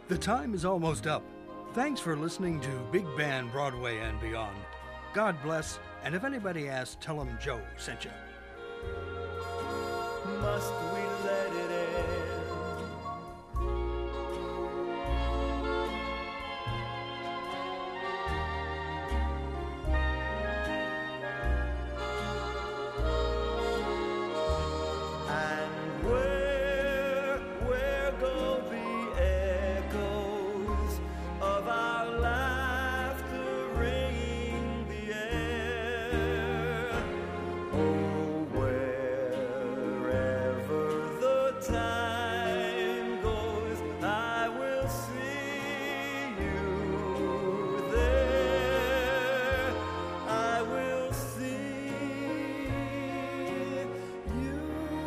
The time is almost up. Thanks for listening to Big Band Broadway and Beyond. God bless, and if anybody asks, tell them Joe sent you. Must we let it end? And where go the echoes of our laughter ringing the air? Oh, wherever the time goes, I will see you there. I will see you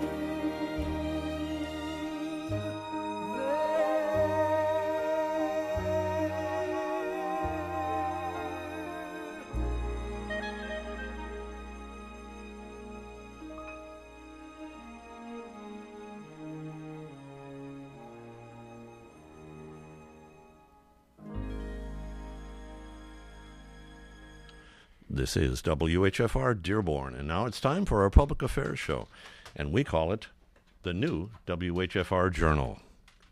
This is WHFR Dearborn, and now it's time for our public affairs show, and we call it the new WHFR Journal.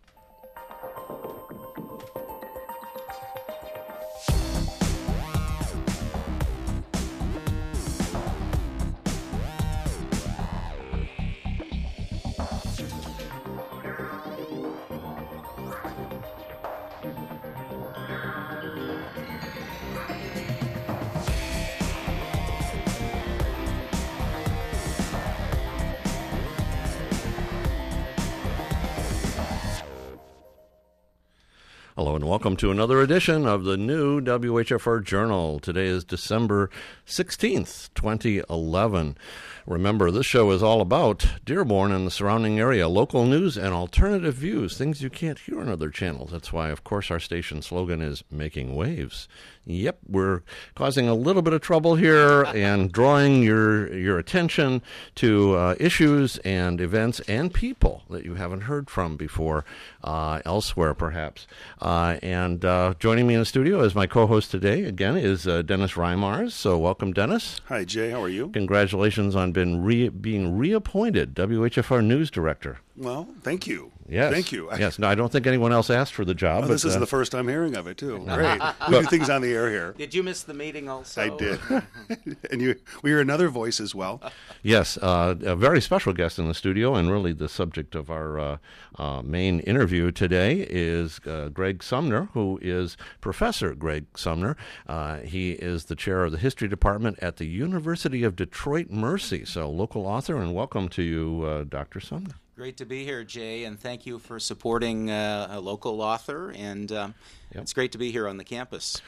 Hello and welcome to another edition of the new WHFR Journal. Today is December 16th, 2011. Remember, this show is all about Dearborn and the surrounding area, local news and alternative views, things you can't hear on other channels. That's why, of course, our station slogan is Making Waves. Yep, we're causing a little bit of trouble here and drawing your attention to issues and events and people that you haven't heard from before elsewhere, perhaps. And joining me in the studio as my co-host today, again, is Dennis Reimars. So welcome, Dennis. Hi, Jay. How are you? Congratulations on being reappointed WHFR News Director. Well, thank you. Yes. Thank you. Yes. No, I don't think anyone else asked for the job. Well, but this is the first I'm hearing of it, too. Great. We do things on the air here. Did you miss the meeting also? I did. And we hear another voice as well. Yes. A very special guest in the studio, and really the subject of our main interview today is Greg Sumner, who is Professor Greg Sumner. He is the chair of the History Department at the University of Detroit Mercy. So, local author, and welcome to you, Dr. Sumner. Great to be here, Jay, and thank you for supporting a local author, and It's great to be here on the campus.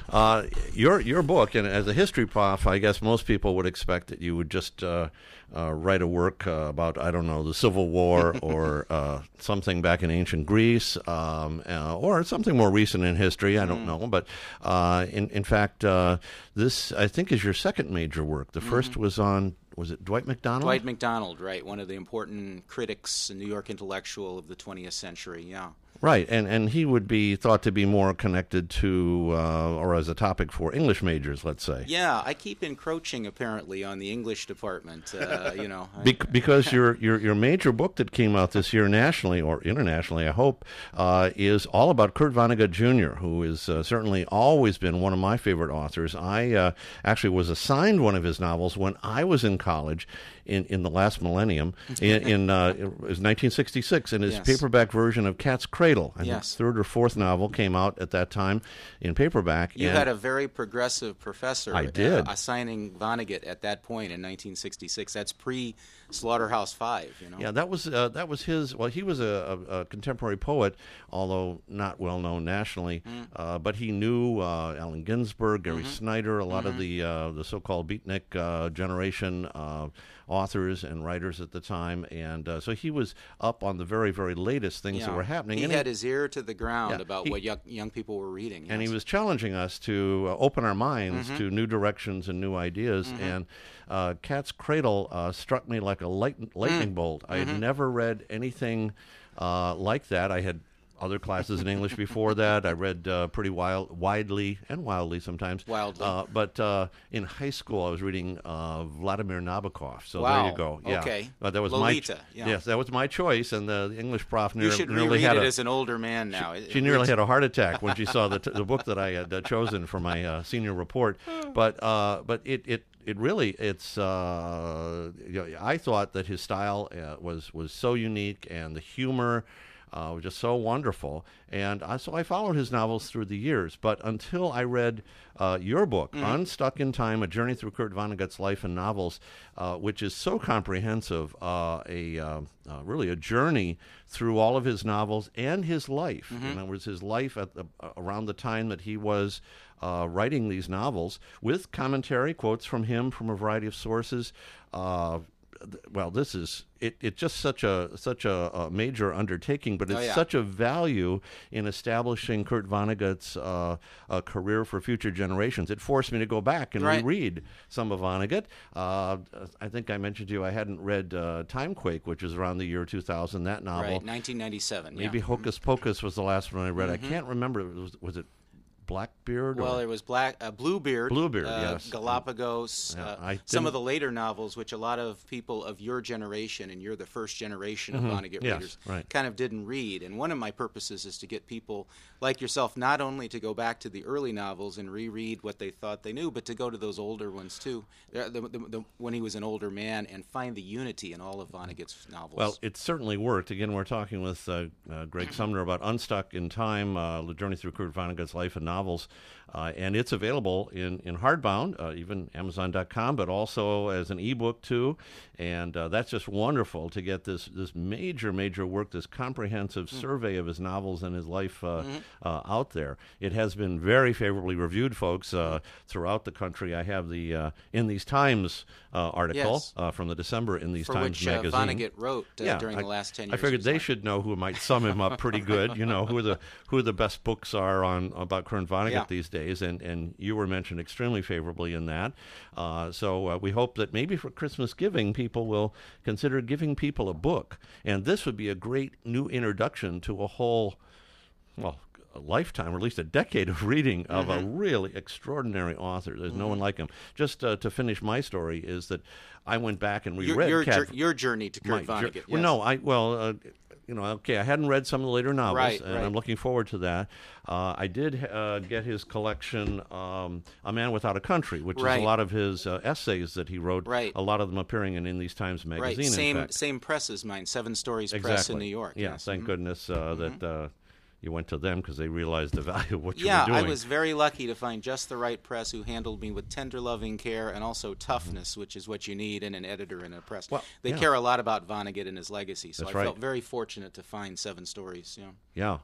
Your book, and as a history prof, I guess most people would expect that you would just write a work about, I don't know, the Civil War or something back in ancient Greece, or something more recent in history, I don't know. But in fact, this, I think, is your second major work. The first was on... Was it Dwight MacDonald? Dwight MacDonald, right, one of the important critics, a New York intellectual of the 20th century, yeah. Right, and he would be thought to be more connected to, or as a topic for English majors, let's say. Yeah, I keep encroaching, apparently, on the English department, you know. Because your major book that came out this year nationally, or internationally, I hope, is all about Kurt Vonnegut Jr., who is certainly always been one of my favorite authors. I actually was assigned one of his novels when I was in college in the last millennium. It was 1966, and his paperback version of Cat's Cradle, I think third or fourth novel, came out at that time in paperback. You had a very progressive professor. I did. Assigning Vonnegut at that point in 1966. That's pre-Slaughterhouse-Five, you know. Yeah, that was his. Well, he was a contemporary poet, although not well known nationally. But he knew Allen Ginsberg, Gary Snyder, a lot of the so-called beatnik generation authors and writers at the time, and so he was up on the very, very latest things that were happening. He had his ear to the ground about what young people were reading. And he was challenging us to open our minds to new directions and new ideas. And Cat's Cradle struck me like a lightning bolt. I had never read anything like that. I had other classes in English before that. I read pretty widely and wildly sometimes. Wildly. But in high school, I was reading Vladimir Nabokov. So Wow. there you go. Yeah. Okay. That was Lolita. Yeah. Yes, that was my choice, and the English prof You should nearly reread had it as an older man now. she nearly had a heart attack when she saw the book that I had chosen for my senior report. But it really, it's. I thought that his style was so unique, and the humor was just so wonderful, and so I followed his novels through the years. But until I read your book, Unstuck in Time: A Journey Through Kurt Vonnegut's Life and Novels, which is so comprehensive, really a journey through all of his novels and his life. In other words, his life around the time that he was writing these novels, with commentary, quotes from him from a variety of sources. Well, this is it's just such a major undertaking, but it's such a value in establishing Kurt Vonnegut's career for future generations. It forced me to go back and reread some of Vonnegut. I think I mentioned to you I hadn't read Timequake, which was around the year 2000. That novel, Right, 1997. Maybe Hocus Pocus was the last one I read. I can't remember. Was it Blackbeard? Well, it was Bluebeard. Bluebeard, yes. Galapagos. Some of the later novels, which a lot of people of your generation, and you're the first generation of Vonnegut readers, kind of didn't read. And one of my purposes is to get people like yourself not only to go back to the early novels and reread what they thought they knew, but to go to those older ones too, when he was an older man, and find the unity in all of Vonnegut's novels. Well, it certainly worked. Again, we're talking with Greg Sumner about Unstuck in Time, The Journey Through Kurt Vonnegut's Life and Novels, and it's available in hardbound, even Amazon.com, but also as an ebook too. And that's just wonderful to get this major work, this comprehensive survey of his novels and his life out there. It has been very favorably reviewed, folks, throughout the country. I have the In These Times article from the December In These Times magazine. Vonnegut wrote during the last 10 years. I figured they should know who might sum him up pretty good. You know, who the best books are about Kurt Vonnegut these days, and you were mentioned extremely favorably in that. So we hope that maybe for Christmas giving, people will consider giving people a book, and this would be a great new introduction to a whole, a lifetime, or at least a decade of reading of a really extraordinary author. There's no one like him. Just to finish my story is that I went back and reread your journey to Kurt Vonnegut. I hadn't read some of the later novels, and I'm looking forward to that. I did get his collection, A Man Without a Country, which is a lot of his essays that he wrote, a lot of them appearing in These Times magazine. Same press as mine, Seven Stories Press in New York. Yeah, thank goodness that you went to them, because they realized the value of what you were doing. Yeah, I was very lucky to find just the right press who handled me with tender, loving care and also toughness, which is what you need in an editor and a press. They care a lot about Vonnegut and his legacy, so I felt very fortunate to find Seven Stories. Yeah,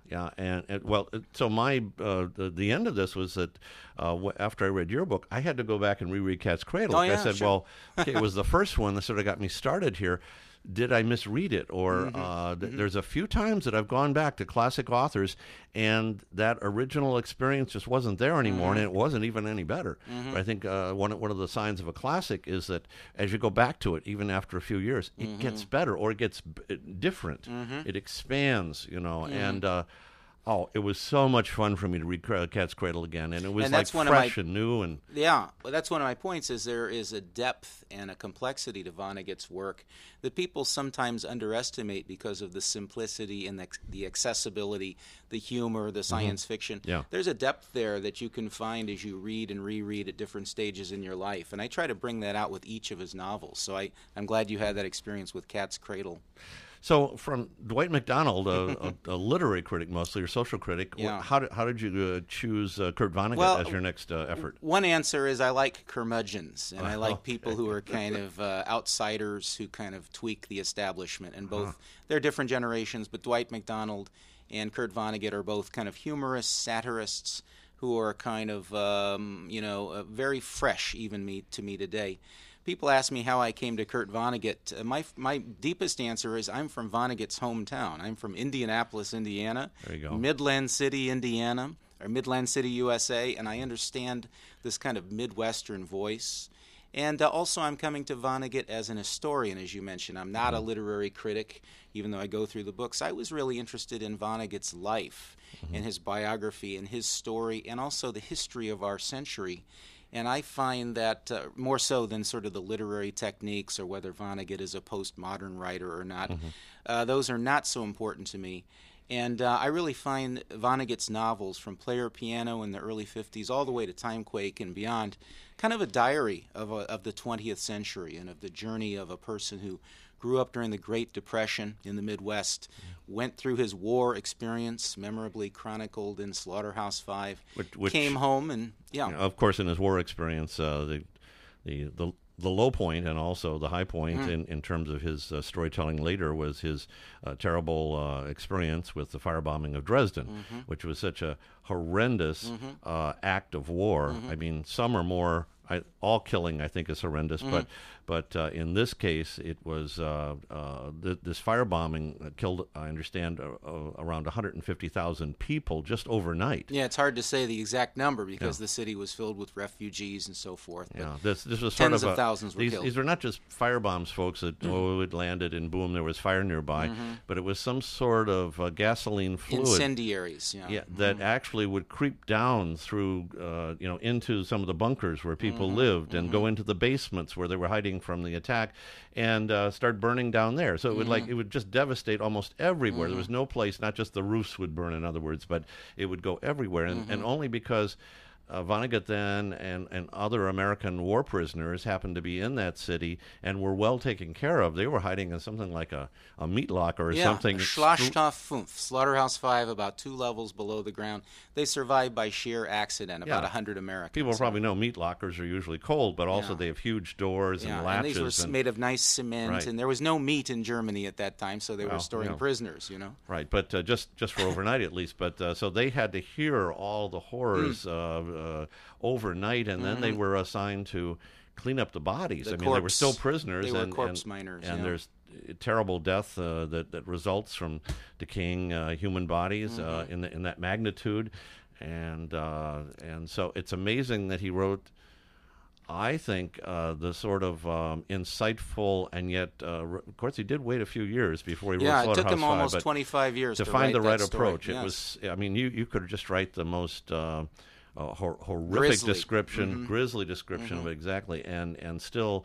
so my the end of this was that after I read your book, I had to go back and reread Cat's Cradle. I said, it was the first one that sort of got me started here. Did I misread it? Or there's a few times that I've gone back to classic authors, and that original experience just wasn't there anymore, and it wasn't even any better. But I think one of the signs of a classic is that as you go back to it, even after a few years, it gets better, or it gets different. It expands, and it was so much fun for me to read Cat's Cradle again, and it was fresh and new. And that's one of my points, is there is a depth and a complexity to Vonnegut's work that people sometimes underestimate because of the simplicity and the accessibility, the humor, the science fiction. There's a depth there that you can find as you read and reread at different stages in your life, and I try to bring that out with each of his novels. So I'm glad you had that experience with Cat's Cradle. So, from Dwight MacDonald, a literary critic mostly, or social critic, how did you choose Kurt Vonnegut as your next effort? One answer is I like curmudgeons, and I like people who are kind of outsiders who kind of tweak the establishment. And both, they're different generations, but Dwight MacDonald and Kurt Vonnegut are both kind of humorists, satirists, who are kind of, very fresh even to me today. People ask me how I came to Kurt Vonnegut. My deepest answer is I'm from Vonnegut's hometown. I'm from Indianapolis, Indiana, there you go. Midland City, Indiana, or Midland City, USA, and I understand this kind of Midwestern voice. And also, I'm coming to Vonnegut as an historian, as you mentioned. I'm not a literary critic, even though I go through the books. I was really interested in Vonnegut's life and his biography and his story, and also the history of our century. And I find that more so than sort of the literary techniques or whether Vonnegut is a postmodern writer or not, those are not so important to me. And I really find Vonnegut's novels, from Player Piano in the early 50s all the way to Timequake and beyond, kind of a diary of the 20th century and of the journey of a person who grew up during the Great Depression in the Midwest, went through his war experience, memorably chronicled in Slaughterhouse-Five, came home and, Of course, in his war experience, the low point and also the high point in terms of his storytelling later was his terrible experience with the firebombing of Dresden, which was such a horrendous act of war. I mean, some are more... all killing, I think, is horrendous, but in this case, it was this firebombing killed, I understand, around 150,000 people just overnight. Yeah, it's hard to say the exact number because the city was filled with refugees and so forth. But this was tens sort of thousands were killed. These were not just firebombs, folks, that it landed and boom, there was fire nearby, but it was some sort of gasoline fluid. Incendiaries, that actually would creep down through, into some of the bunkers where people lived and go into the basements where they were hiding from the attack and start burning down there. So it would just devastate almost everywhere. There was no place, not just the roofs would burn, in other words, but it would go everywhere. And only because Vonnegut then and other American war prisoners happened to be in that city and were well taken care of. They were hiding in something like a meat locker or something. Schlachterhof 5, Slaughterhouse-Five, about 2 levels below the ground. They survived by sheer accident, about 100 Americans. People probably know meat lockers are usually cold, but also they have huge doors and latches. And these were made of nice cement, and there was no meat in Germany at that time, so they were storing prisoners, Right, but just for overnight at least. But so they had to hear all the horrors overnight, and then they were assigned to clean up the bodies. They were still prisoners. They were corpse miners. And there's terrible death that results from decaying human bodies in that magnitude. And so it's amazing that he wrote, I think, the sort of insightful, and yet, of course, he did wait a few years before he wrote Slaughterhouse-Five. It took him almost 25 years to find the right approach. Story. It was, you could just write the most horrific description, grisly description of it, exactly, and still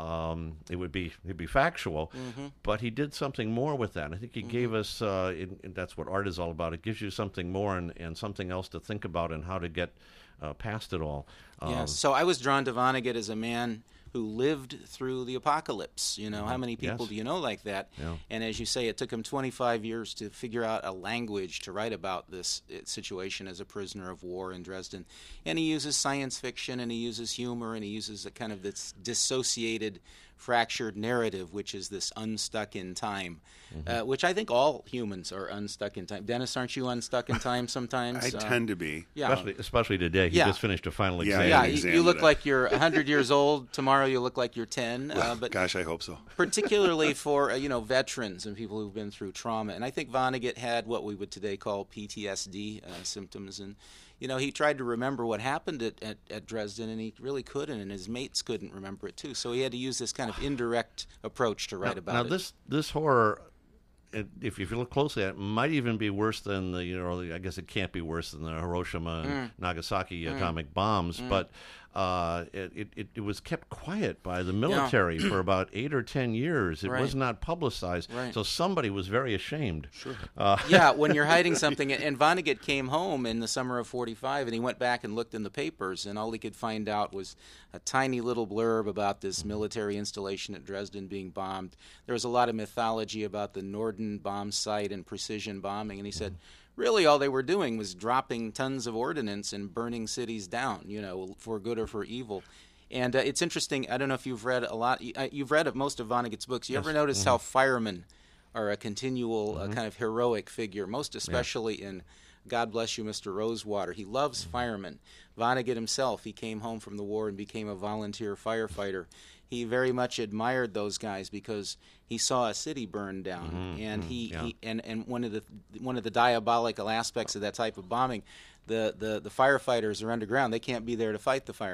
it would be factual. But he did something more with that. I think he gave us, that's what art is all about. It gives you something more and something else to think about and how to get past it all. So I was drawn to Vonnegut as a man who lived through the apocalypse. How many people do you know like that? Yeah. And as you say, it took him 25 years to figure out a language to write about this situation as a prisoner of war in Dresden. And he uses science fiction, and he uses humor, and he uses a kind of this dissociated, fractured narrative, which is this unstuck in time, which I think all humans are unstuck in time. Dennis, aren't you unstuck in time sometimes? I tend to be. Yeah. Especially today. He just finished a final exam. Yeah, you look like you're 100 years old. Tomorrow you look like you're 10. Well, but gosh, I hope so. Particularly for veterans and people who've been through trauma. And I think Vonnegut had what we would today call PTSD symptoms. And he tried to remember what happened at Dresden, and he really couldn't, and his mates couldn't remember it too. So he had to use this kind of indirect approach to write about it. Now, this horror, if you look closely at it, might even be worse than I guess it can't be worse than the Hiroshima and Nagasaki atomic bombs, but it was kept quiet by the military for about 8 or 10 years. It was not publicized, so somebody was very ashamed. Sure. When you're hiding something, and Vonnegut came home in the summer of '45, and he went back and looked in the papers, and all he could find out was a tiny little blurb about this military installation at Dresden being bombed. There was a lot of mythology about the Norden bomb site and precision bombing, and he said, really, all they were doing was dropping tons of ordnance and burning cities down, for good or for evil. And it's interesting. I don't know if you've read a lot. You've read most of Vonnegut's books. You ever notice how firemen are a continual kind of heroic figure, most especially in God Bless You, Mr. Rosewater. He loves firemen. Vonnegut himself, he came home from the war and became a volunteer firefighter. He very much admired those guys because he saw a city burn down, and and one of the diabolical aspects of that type of bombing, the firefighters are underground. They can't be there to fight the fires.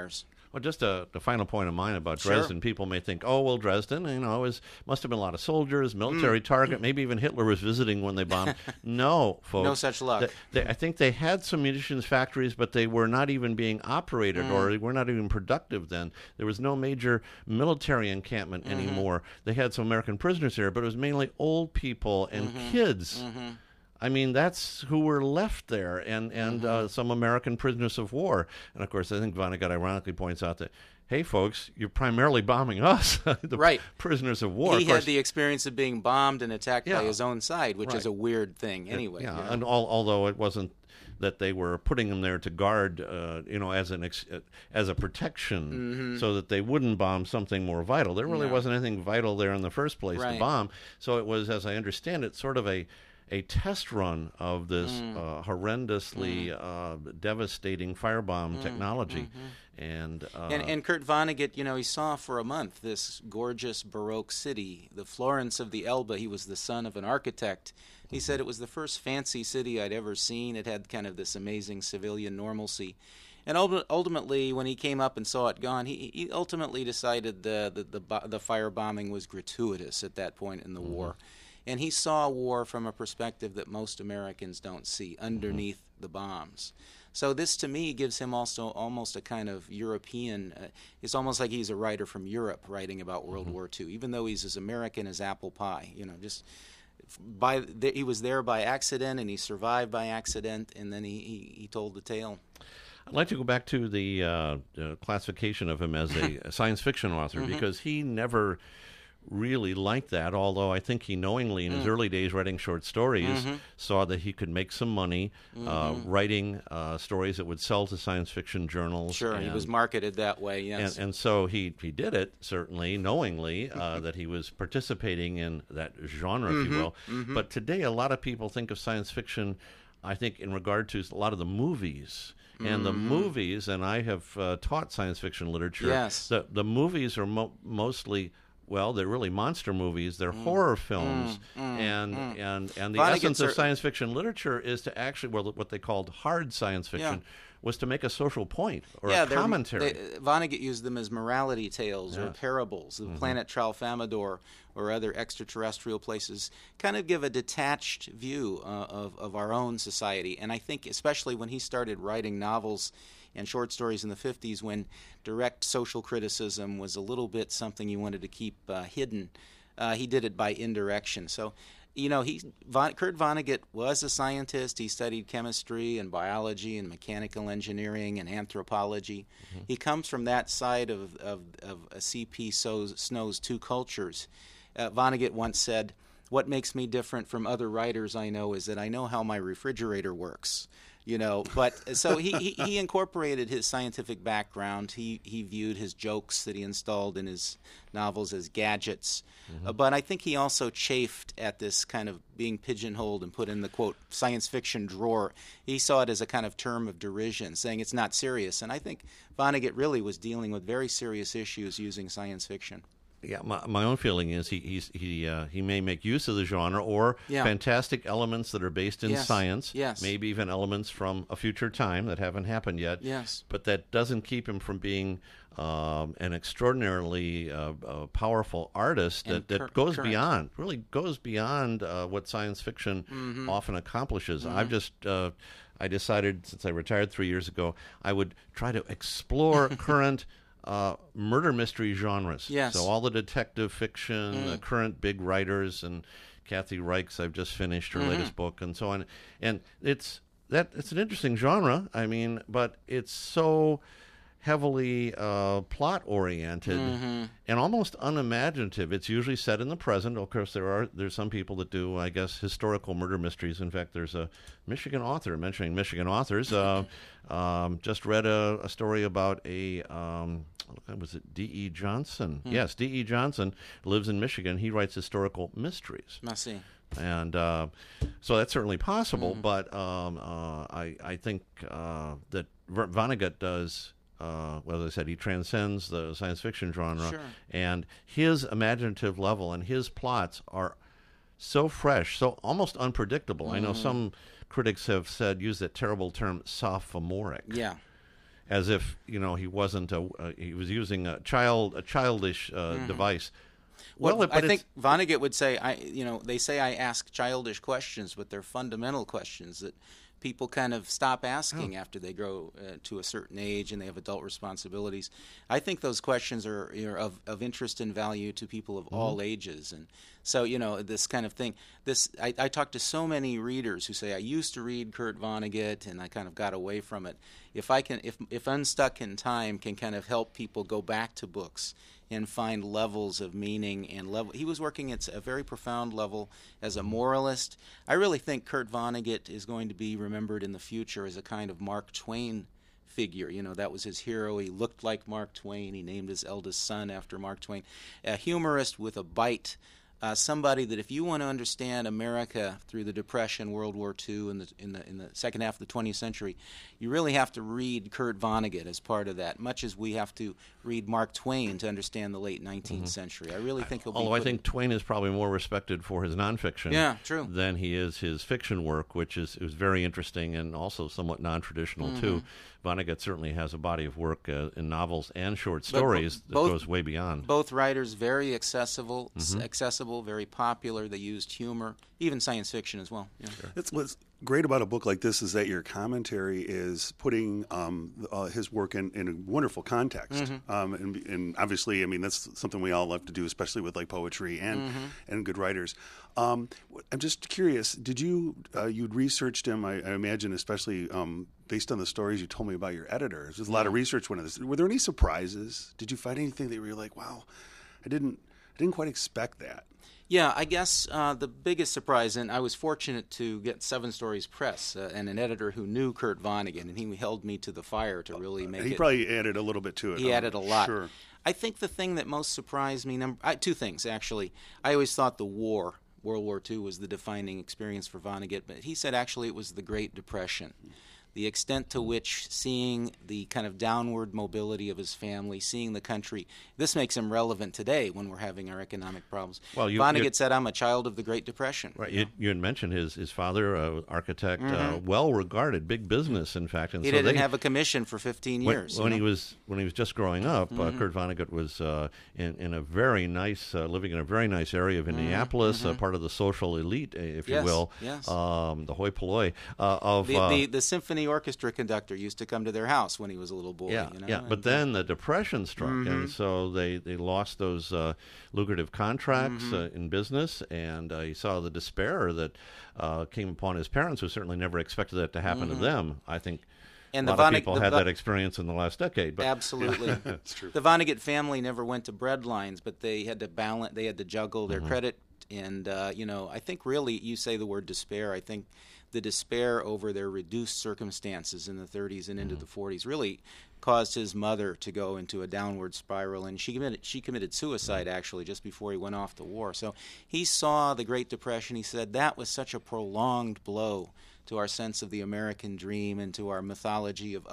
Well, just the final point of mine about Sure. Dresden. People may think, oh, well, Dresden, must have been a lot of soldiers, military target. Maybe even Hitler was visiting when they bombed. No, folks. No such luck. I think they had some munitions factories, but they were not even being operated or they were not even productive then. There was no major military encampment anymore. They had some American prisoners here, but it was mainly old people and kids. I mean, that's who were left there, and some American prisoners of war. And, of course, I think Vonnegut ironically points out that, hey, folks, you're primarily bombing us, the Right. prisoners of war. He Of course, had the experience of being bombed and attacked by Yeah. his own side, which is Right. a weird thing anyway. Yeah, you know? and although it wasn't that they were putting them there to guard, as a protection, so that they wouldn't bomb something more vital. There really No. wasn't anything vital there in the first place to Right. bomb. So it was, as I understand it, sort of a test run of this horrendously devastating firebomb technology. And Kurt Vonnegut, he saw for a month this gorgeous Baroque city, the Florence of the Elbe. He was the son of an architect. He said it was the first fancy city I'd ever seen. It had kind of this amazing civilian normalcy. And ultimately, when he came up and saw it gone, he ultimately decided the firebombing was gratuitous at that point in the war. And he saw war from a perspective that most Americans don't see, underneath the bombs. So this, to me, gives him also almost a kind of European. It's almost like he's a writer from Europe writing about World War II, even though he's as American as apple pie. He was there by accident, and he survived by accident, and then he told the tale. I'd like to go back to the classification of him as a science fiction author, because he never really liked that, although I think he knowingly in his early days writing short stories saw that he could make some money writing stories that would sell to science fiction journals. Sure, he was marketed that way, yes. And so he did it, certainly, knowingly, that he was participating in that genre, if you will. But today a lot of people think of science fiction, I think, in regard to a lot of the movies. And the movies, and I have taught science fiction literature, Yes. the movies are mostly... Well, they're really monster movies. They're horror films, and the Vonnegut essence of science fiction literature is to actually, what they called hard science fiction, was to make a social point or a commentary. Vonnegut used them as morality tales or parables. The planet Tralfamadore or other extraterrestrial places kind of give a detached view of our own society. And I think especially when he started writing novels and short stories in the 50s, when direct social criticism was a little bit something you wanted to keep hidden, he did it by indirection. So, Kurt Vonnegut was a scientist. He studied chemistry and biology and mechanical engineering and anthropology. He comes from that side of C.P. Snow's Two Cultures. Vonnegut once said, "What makes me different from other writers I know is that I know how my refrigerator works." But so he incorporated his scientific background. He viewed his jokes that he installed in his novels as gadgets. But I think he also chafed at this kind of being pigeonholed and put in the, quote, science fiction drawer. He saw it as a kind of term of derision, saying it's not serious. And I think Vonnegut really was dealing with very serious issues using science fiction. Yeah, my own feeling is he may make use of the genre or fantastic elements that are based in science, maybe even elements from a future time that haven't happened yet. Yes. But that doesn't keep him from being an extraordinarily powerful artist that goes beyond, really goes beyond what science fiction often accomplishes. I've just I decided, since I retired 3 years ago, I would try to explore current murder mystery genres. Yes. So all the detective fiction, the current big writers, and Kathy Reichs, I've just finished her latest book, and so on. And it's an interesting genre. I mean, but it's so heavily plot oriented and almost unimaginative. It's usually set in the present. Of course, there's some people that do, I guess, historical murder mysteries. In fact, there's a Michigan author, mentioning Michigan authors, just read a story about was it D.E. Johnson? Yes, D.E. Johnson lives in Michigan. He writes historical mysteries. I see. And so that's certainly possible, but I think that Vonnegut does, as I said, he transcends the science fiction genre, and his imaginative level and his plots are so fresh, so almost unpredictable. I know some critics have used that terrible term, sophomoric. Yeah. as if he wasn't he was using a childish device. Well, But I think Vonnegut would say, they say I ask childish questions, but they're fundamental questions that people kind of stop asking after they grow to a certain age and they have adult responsibilities. I think those questions are of interest and value to people of all ages. And so, this kind of thing, I talk to so many readers who say, I used to read Kurt Vonnegut and I kind of got away from it. If Unstuck in Time can kind of help people go back to books and find levels of meaning he was working at a very profound level as a moralist. I really think Kurt Vonnegut is going to be remembered in the future as a kind of Mark Twain figure. That was his hero. He looked like Mark Twain. He named his eldest son after Mark Twain. A humorist with a bite. Somebody that if you want to understand America through the Depression, World War II, in the second half of the 20th century, you really have to read Kurt Vonnegut as part of that, much as we have to read Mark Twain to understand the late 19th century. I really think he'll be... Although I think Twain is probably more respected for his nonfiction than he is his fiction work, which is very interesting and also somewhat non-traditional, too. Vonnegut certainly has a body of work in novels and short stories that goes way beyond. Both writers very accessible, very popular. They used humor, even science fiction as well. Yeah. That's what's great about a book like this is that your commentary is putting his work in a wonderful context. And obviously, I mean, that's something we all love to do, especially with like poetry and good writers. I'm just curious, did you'd researched him, I imagine, especially based on the stories you told me about your editors. There's a lot of research went into this. Were there any surprises? Did you find anything that you were like, wow, I didn't quite expect that? Yeah, I guess the biggest surprise, and I was fortunate to get Seven Stories Press and an editor who knew Kurt Vonnegut, and he held me to the fire to really make it. He probably added a little bit to it. He added a lot. Sure. I think the thing that most surprised me, two things, actually. I always thought the war, World War II, was the defining experience for Vonnegut, but he said actually it was the Great Depression. The extent to which seeing the kind of downward mobility of his family, seeing the country, this makes him relevant today when we're having our economic problems. Well, Vonnegut said, I'm a child of the Great Depression. Right. You had mentioned his father, architect, well-regarded, big business, in fact. And he didn't have a commission for 15 years. When he was just growing up, Kurt Vonnegut was in a very nice, living in a very nice area of Indianapolis, part of the social elite, if you will, the hoi polloi of the symphony orchestra conductor used to come to their house when he was a little boy. But then the Depression struck, and so they lost those lucrative contracts in business, and he saw the despair that came upon his parents, who certainly never expected that to happen to them. I think a lot of people had that experience in the last decade. But absolutely, that's true. The Vonnegut family never went to bread lines, but they had to balance. They had to juggle their credit, and I think really, you say the word despair. I think the despair over their reduced circumstances in the 30s and into the 40s really caused his mother to go into a downward spiral, and she committed suicide actually just before he went off to war. So he saw the Great Depression. He said that was such a prolonged blow to our sense of the American dream and to our mythology of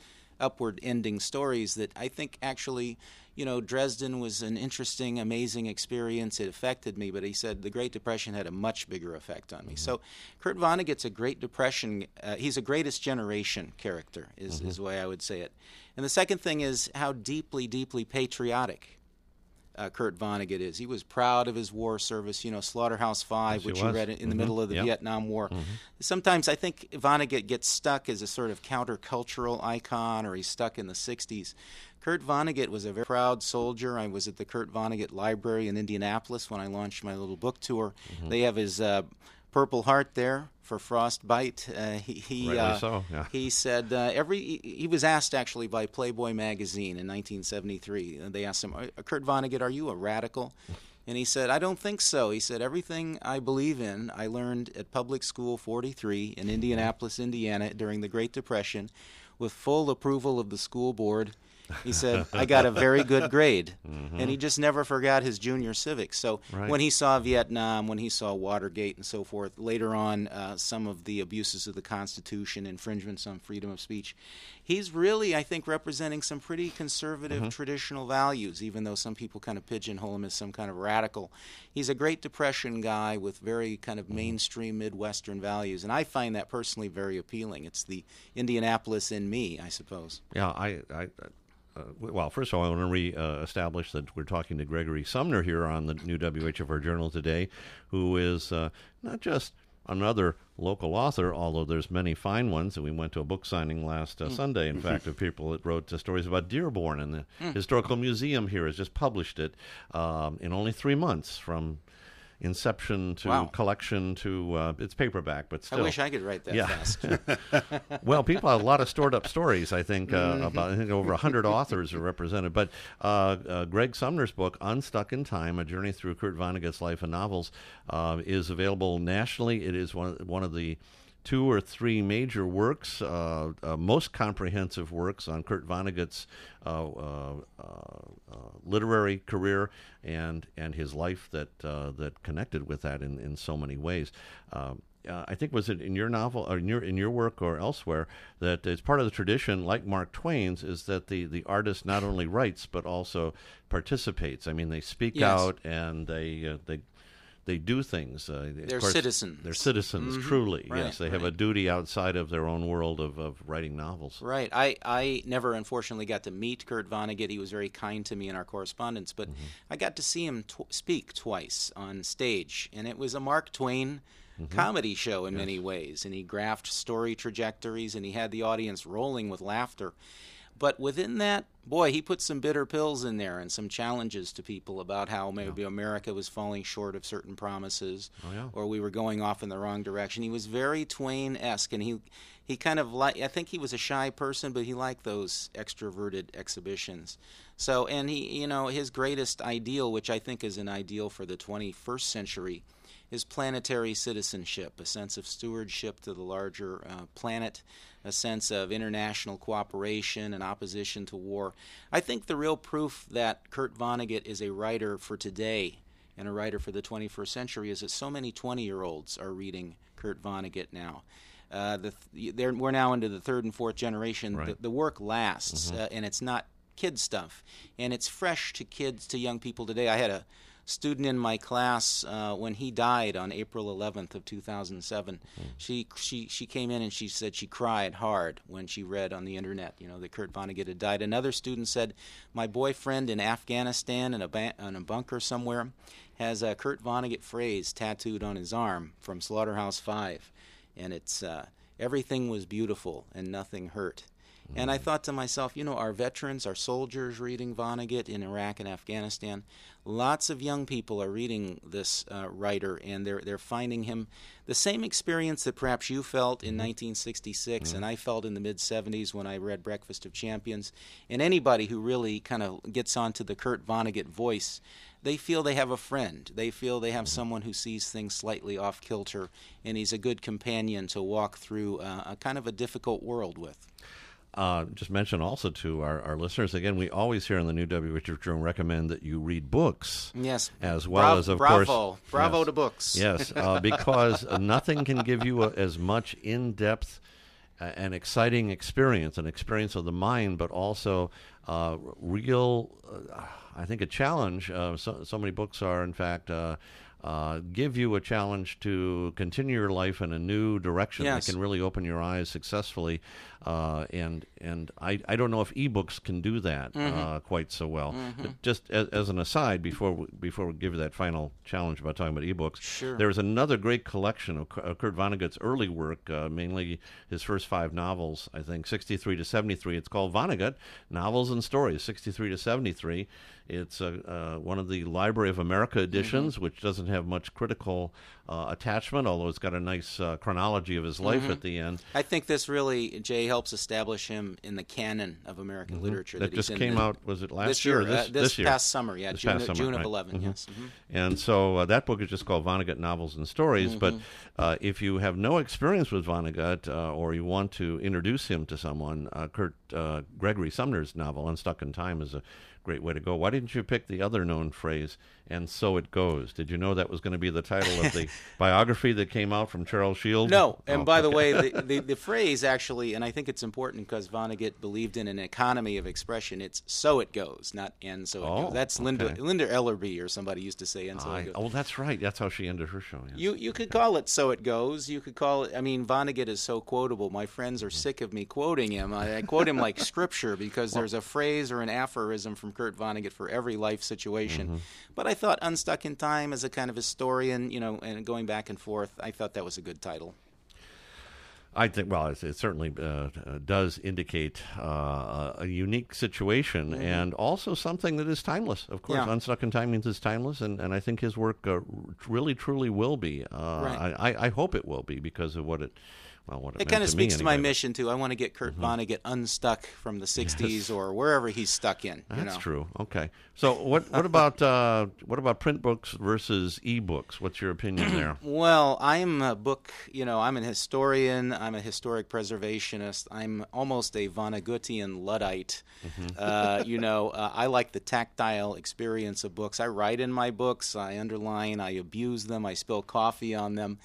upward ending stories that I think actually, Dresden was an interesting, amazing experience. It affected me, but he said the Great Depression had a much bigger effect on me. So Kurt Vonnegut's a Great Depression, he's a greatest generation character is the way I would say it. And the second thing is how deeply, deeply patriotic Kurt Vonnegut is. He was proud of his war service, Slaughterhouse-Five, which you read in the middle of the Vietnam War. Sometimes I think Vonnegut gets stuck as a sort of countercultural icon, or he's stuck in the 60s. Kurt Vonnegut was a very proud soldier. I was at the Kurt Vonnegut Library in Indianapolis when I launched my little book tour. They have his Purple Heart there for Frostbite. He said he was asked actually by Playboy magazine in 1973. They asked him, Kurt Vonnegut, are you a radical? And he said, I don't think so. He said, everything I believe in, I learned at Public School 43 in Indianapolis, Indiana during the Great Depression with full approval of the school board He said, I got a very good grade. And he just never forgot his junior civics. So when he saw Vietnam, when he saw Watergate and so forth, later on some of the abuses of the Constitution, infringements on freedom of speech, he's really, I think, representing some pretty conservative traditional values, even though some people kind of pigeonhole him as some kind of radical. He's a Great Depression guy with very kind of mainstream Midwestern values, and I find that personally very appealing. It's the Indianapolis in me, I suppose. Yeah, well, first of all, I want to re-establish that we're talking to Gregory Sumner here on the new WHFR Journal today, who is not just another local author, although there's many fine ones, and we went to a book signing last Sunday, in fact, of people that wrote stories about Dearborn, and the Historical Museum here has just published it in only 3 months, from inception to collection to it's paperback, but still. I wish I could write that fast. Well, people have a lot of stored up stories. I think I think over 100 authors are represented. But Greg Sumner's book, Unstuck in Time: A Journey Through Kurt Vonnegut's Life and Novels, is available nationally. It is one of the 2 or 3 major works, most comprehensive works on Kurt Vonnegut's literary career and his life that connected with that in so many ways. I think, was it in your novel or in your work or elsewhere, that it's part of the tradition, like Mark Twain's, is that the artist not only writes but also participates. I mean, they speak out and they do things. They're citizens. They're citizens, truly. Right, yes, they have a duty outside of their own world of writing novels. Right. I never, unfortunately, got to meet Kurt Vonnegut. He was very kind to me in our correspondence, but I got to see him speak twice on stage, and it was a Mark Twain comedy show in many ways, and he graphed story trajectories, and he had the audience rolling with laughter. But within that, boy, he put some bitter pills in there and some challenges to people about how maybe America was falling short of certain promises, or we were going off in the wrong direction. He was very Twain-esque, and he kind of I think he was a shy person, but he liked those extroverted exhibitions. So, and he, his greatest ideal, which I think is an ideal for the 21st century, is planetary citizenship, a sense of stewardship to the larger planet, a sense of international cooperation and opposition to war. I think the real proof that Kurt Vonnegut is a writer for today and a writer for the 21st century is that so many 20-year-olds are reading Kurt Vonnegut now. We're now into the 3rd and 4th generation. Right. The work lasts, and it's not kid stuff, and it's fresh to kids, to young people today. I had a student in my class when he died on April 11th of 2007. She came in and she said she cried hard when she read on the internet, that Kurt Vonnegut had died. Another student said, my boyfriend in Afghanistan in a bunker somewhere has a Kurt Vonnegut phrase tattooed on his arm from Slaughterhouse 5, and it's everything was beautiful and nothing hurt. And I thought to myself, our veterans, our soldiers reading Vonnegut in Iraq and Afghanistan, lots of young people are reading this writer, and they're finding him the same experience that perhaps you felt in 1966 and I felt in the mid-'70s when I read Breakfast of Champions. And anybody who really kind of gets onto the Kurt Vonnegut voice, they feel they have a friend. They feel they have someone who sees things slightly off kilter, and he's a good companion to walk through a kind of a difficult world with. Just mention also to our listeners, again, we always here in the new WHF Journal recommend that you read books. Yes. As well as, of course... Bravo to books. Yes, because nothing can give you as much in-depth and exciting experience, an experience of the mind, but also real, I think, a challenge. So many books are, in fact... give you a challenge to continue your life in a new direction that can really open your eyes successfully. And I don't know if ebooks can do that quite so well. But just as an aside, before we give you that final challenge about talking about ebooks, there's another great collection of Kurt Vonnegut's early work, mainly his first 5 novels, I think, 63 to 73. It's called Vonnegut, Novels and Stories, 63 to 73. It's one of the Library of America editions, which doesn't doesn't have much critical attachment, although it's got a nice chronology of his life at the end. I think this really, Jay, helps establish him in the canon of American literature. That just he's came in out, was it last this year? year? Or this year? Past summer, This June, past summer, June of right. 11, yes. And so that book is just called Vonnegut Novels and Stories. But if you have no experience with Vonnegut or you want to introduce him to someone, Kurt Gregory Sumner's novel, Unstuck in Time, is a great way to go. Why didn't you pick the other known phrase, "And So It Goes"? Did you know that was going to be the title of the biography that came out from Charles Shield? No, and by the way, the phrase actually, and I think it's important because Vonnegut believed in an economy of expression, it's "so it goes," not "and so it goes." That's Linda Ellerby or somebody used to say "and so it goes." Oh, that's right. That's how she ended her show. Yes. You could call it "so it goes." You could call it. I mean, Vonnegut is so quotable. My friends are sick of me quoting him. I quote him like scripture because there's a phrase or an aphorism from Kurt Vonnegut for every life situation. But I thought "Unstuck in Time" as a kind of historian, and going back and forth, I thought that was a good title. I think, well, it certainly does indicate a unique situation and also something that is timeless. Of course, Yeah. Unstuck in Time means it's timeless, and I think his work really, truly will be. Right. I hope it will be because of what it It kind of speaks to my anyway. mission, too. I want to get Kurt Vonnegut unstuck from the 60s or wherever he's stuck in. That's true. Okay. So what about print books versus e-books? What's your opinion there? Well, I'm a I'm an historian. I'm a historic preservationist. I'm almost a Vonnegutian Luddite. I like the tactile experience of books. I write in my books. I underline. I abuse them. I spill coffee on them.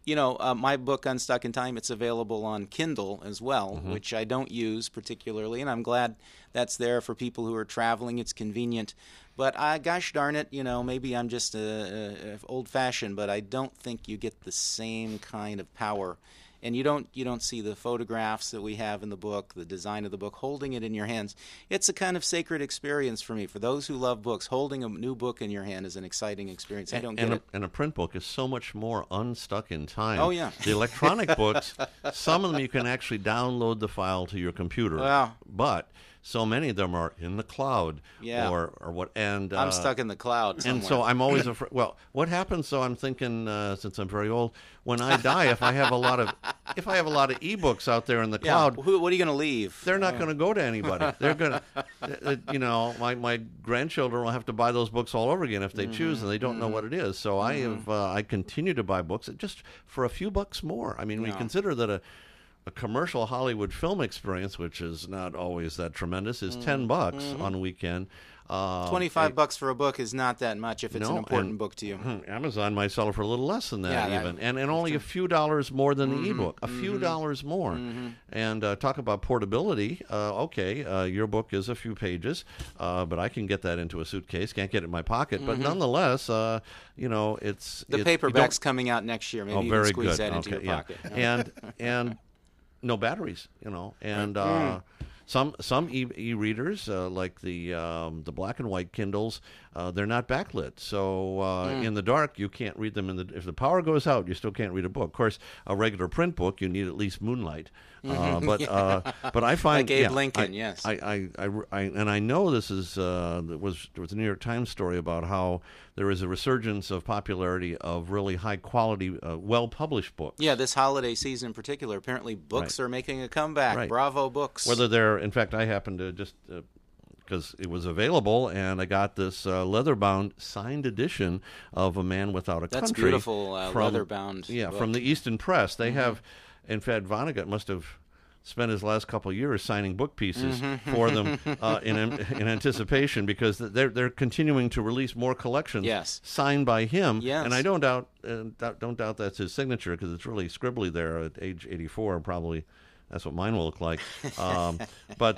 My book, Unstuck in Time, it's available on Kindle as well, which I don't use particularly, and I'm glad that's there for people who are traveling. It's convenient. But gosh darn it, maybe I'm just old-fashioned, but I don't think you get the same kind of power. And you don't see the photographs that we have in the book, the design of the book, holding it in your hands. It's a kind of sacred experience for me. For those who love books, holding a new book in your hand is an exciting experience. I don't get it. And a print book is so much more unstuck in time. Oh, yeah. The electronic books, some of them you can actually download the file to your computer. Wow. But so many of them are in the cloud. Yeah. Or what? And I'm stuck in the cloud somewhere. And so I'm always afraid. Well, what happens? So I'm thinking, since I'm very old, when I die, if I have a lot of ebooks out there in the cloud, what are you going to leave? they're not going to go to anybody. They're going to, my grandchildren will have to buy those books all over again if they choose, and they don't know what it is. So I continue to buy books just for a few bucks more. I mean, when you consider that a commercial Hollywood film experience, which is not always that tremendous, is $10 on a weekend. $25 for a book is not that much if it's an important book to you. Amazon might sell it for a little less than that, Yeah, even, and only a few dollars more than the ebook. A few dollars more. And talk about portability. Your book is a few pages, but I can get that into a suitcase. Can't get it in my pocket, but nonetheless, it's The paperback's coming out next year. Maybe you can squeeze that into your pocket. And no batteries, and some e-readers like the black and white Kindles, they're not backlit, so in the dark you can't read them. If the power goes out, you still can't read a book. Of course, a regular print book you need at least moonlight. But I find like Abe Lincoln, yes. I know this is there was a New York Times story about how there is a resurgence of popularity of really high quality, well published books. Yeah, this holiday season in particular, apparently books are making a comeback. Right. Bravo Books. Whether they're, in fact, I happened to just because it was available, and I got this leather-bound signed edition of A Man Without a Country. That's beautiful, from, leather-bound. Yeah, book. from the Easton Press. They have, in fact, Vonnegut must have spent his last couple of years signing book pieces for them in anticipation, because they're continuing to release more collections signed by him. Yes. And I don't doubt that's his signature, because it's really scribbly there at age 84, probably. That's what mine will look like. But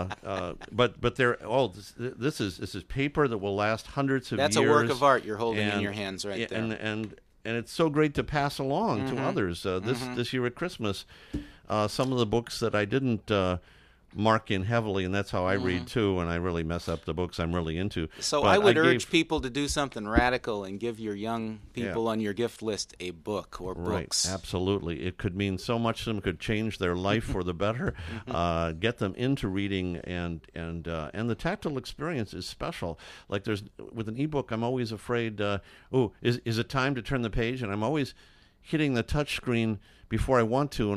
they're this is paper that will last hundreds of years. That's a work of art you're holding in your hands right there. And it's so great to pass along to others. This year at Christmas, some of the books that I didn't mark in heavily, and that's how I read too, and I really mess up the books I'm really into. So But I would gave- urge people to do something radical and give your young people on your gift list a book or books. Right, absolutely. It could mean so much to them. It could change their life for the better. Get them into reading, and the tactile experience is special. Like with an ebook, I'm always afraid. Is it time to turn the page? And I'm always hitting the touch screen before I want to, and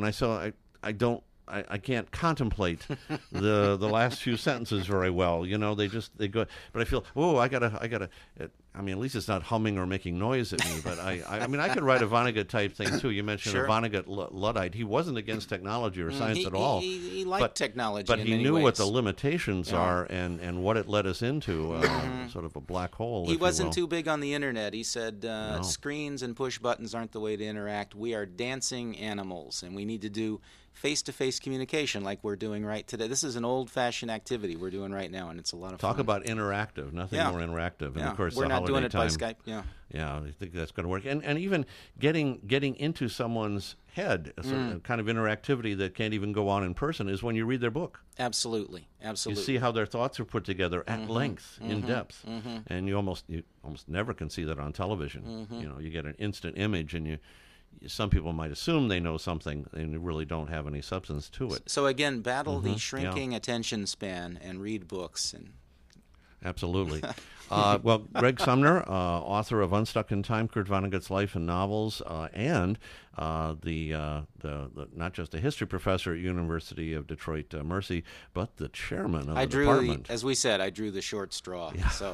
I can't contemplate the last few sentences very well. They go. But I feel, I gotta. I mean, at least it's not humming or making noise at me. But I mean, I could write a Vonnegut type thing too. You mentioned a Vonnegut Luddite. He wasn't against technology or science at all. He liked technology, but in he many knew ways. what the limitations are and what it led us into, sort of a black hole. He if wasn't you will. too big on the internet. He said screens and push buttons aren't the way to interact. We are dancing animals, and we need to do face-to-face communication like we're doing right today. This is an old-fashioned activity we're doing right now, and it's a lot of fun. Talk about interactive, nothing more interactive. And of course, we're the not doing it holiday by time, Skype. Yeah, I think that's going to work. And even getting into someone's head, a kind of interactivity that can't even go on in person, is when you read their book. Absolutely. You see how their thoughts are put together at length, in depth, and you almost never can see that on television. You get an instant image, and some people might assume they know something and you really don't have any substance to it. So again, battle the shrinking attention span and read books. Absolutely. Well, Greg Sumner, author of Unstuck in Time, Kurt Vonnegut's life and novels, and the not just a history professor at University of Detroit Mercy, but the chairman of the department. As we said, I drew the short straw.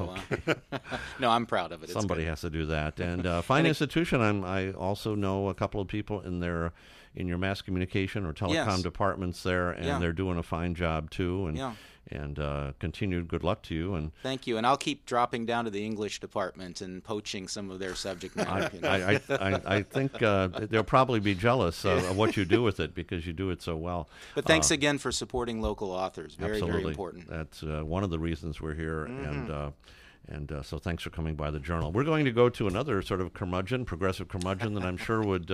No, I'm proud of it. It's Somebody good. has to do that. And fine institution. I also know a couple of people in your mass communication or telecom departments there, and they're doing a fine job too. And continued good luck to you. And thank you. And I'll keep dropping down to the English department and poaching some of their subject matter. I think they'll probably be jealous of what you do with it because you do it so well. But thanks again for supporting local authors. Very, absolutely. very important. That's one of the reasons we're here. And so thanks for coming by the Journal. We're going to go to another sort of progressive curmudgeon that I'm sure would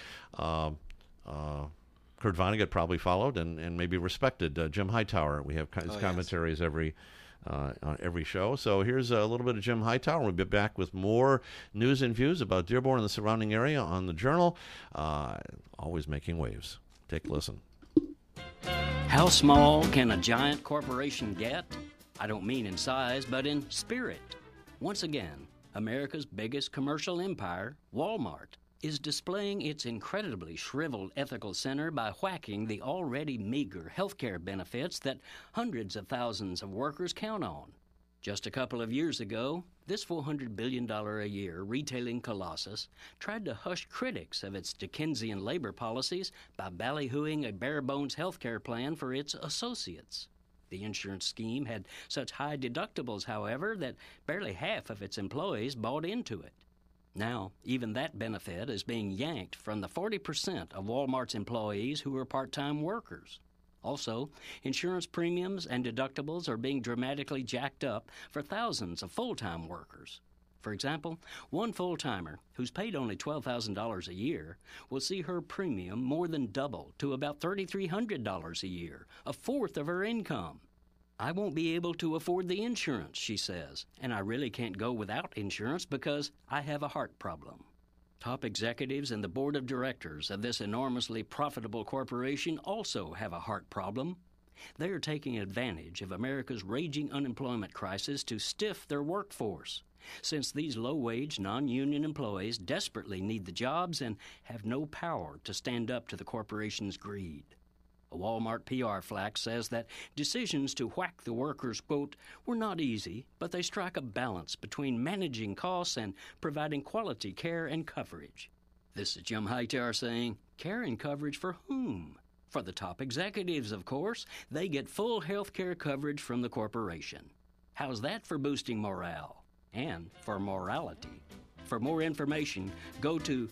Kurt Vonnegut probably followed and maybe respected. Jim Hightower. We have his commentaries on every show. So here's a little bit of Jim Hightower. We'll be back with more news and views about Dearborn and the surrounding area on the Journal. Always making waves. Take a listen. How small can a giant corporation get? I don't mean in size, but in spirit. Once again, America's biggest commercial empire, Walmart, is displaying its incredibly shriveled ethical center by whacking the already meager health care benefits that hundreds of thousands of workers count on. Just a couple of years ago, this $400 billion a year retailing colossus tried to hush critics of its Dickensian labor policies by ballyhooing a bare-bones health care plan for its associates. The insurance scheme had such high deductibles, however, that barely half of its employees bought into it. Now, even that benefit is being yanked from the 40% of Walmart's employees who are part-time workers. Also, insurance premiums and deductibles are being dramatically jacked up for thousands of full-time workers. For example, one full-timer who's paid only $12,000 a year will see her premium more than double to about $3,300 a year, a fourth of her income. I won't be able to afford the insurance, she says, and I really can't go without insurance because I have a heart problem. Top executives and the board of directors of this enormously profitable corporation also have a heart problem. They are taking advantage of America's raging unemployment crisis to stiff their workforce, since these low-wage, non-union employees desperately need the jobs and have no power to stand up to the corporation's greed. A Walmart PR flack says that decisions to whack the workers, quote, were not easy, but they strike a balance between managing costs and providing quality care and coverage. This is Jim Hightower saying, care and coverage for whom? For the top executives, of course. They get full health care coverage from the corporation. How's that for boosting morale? And for morality. For more information, go to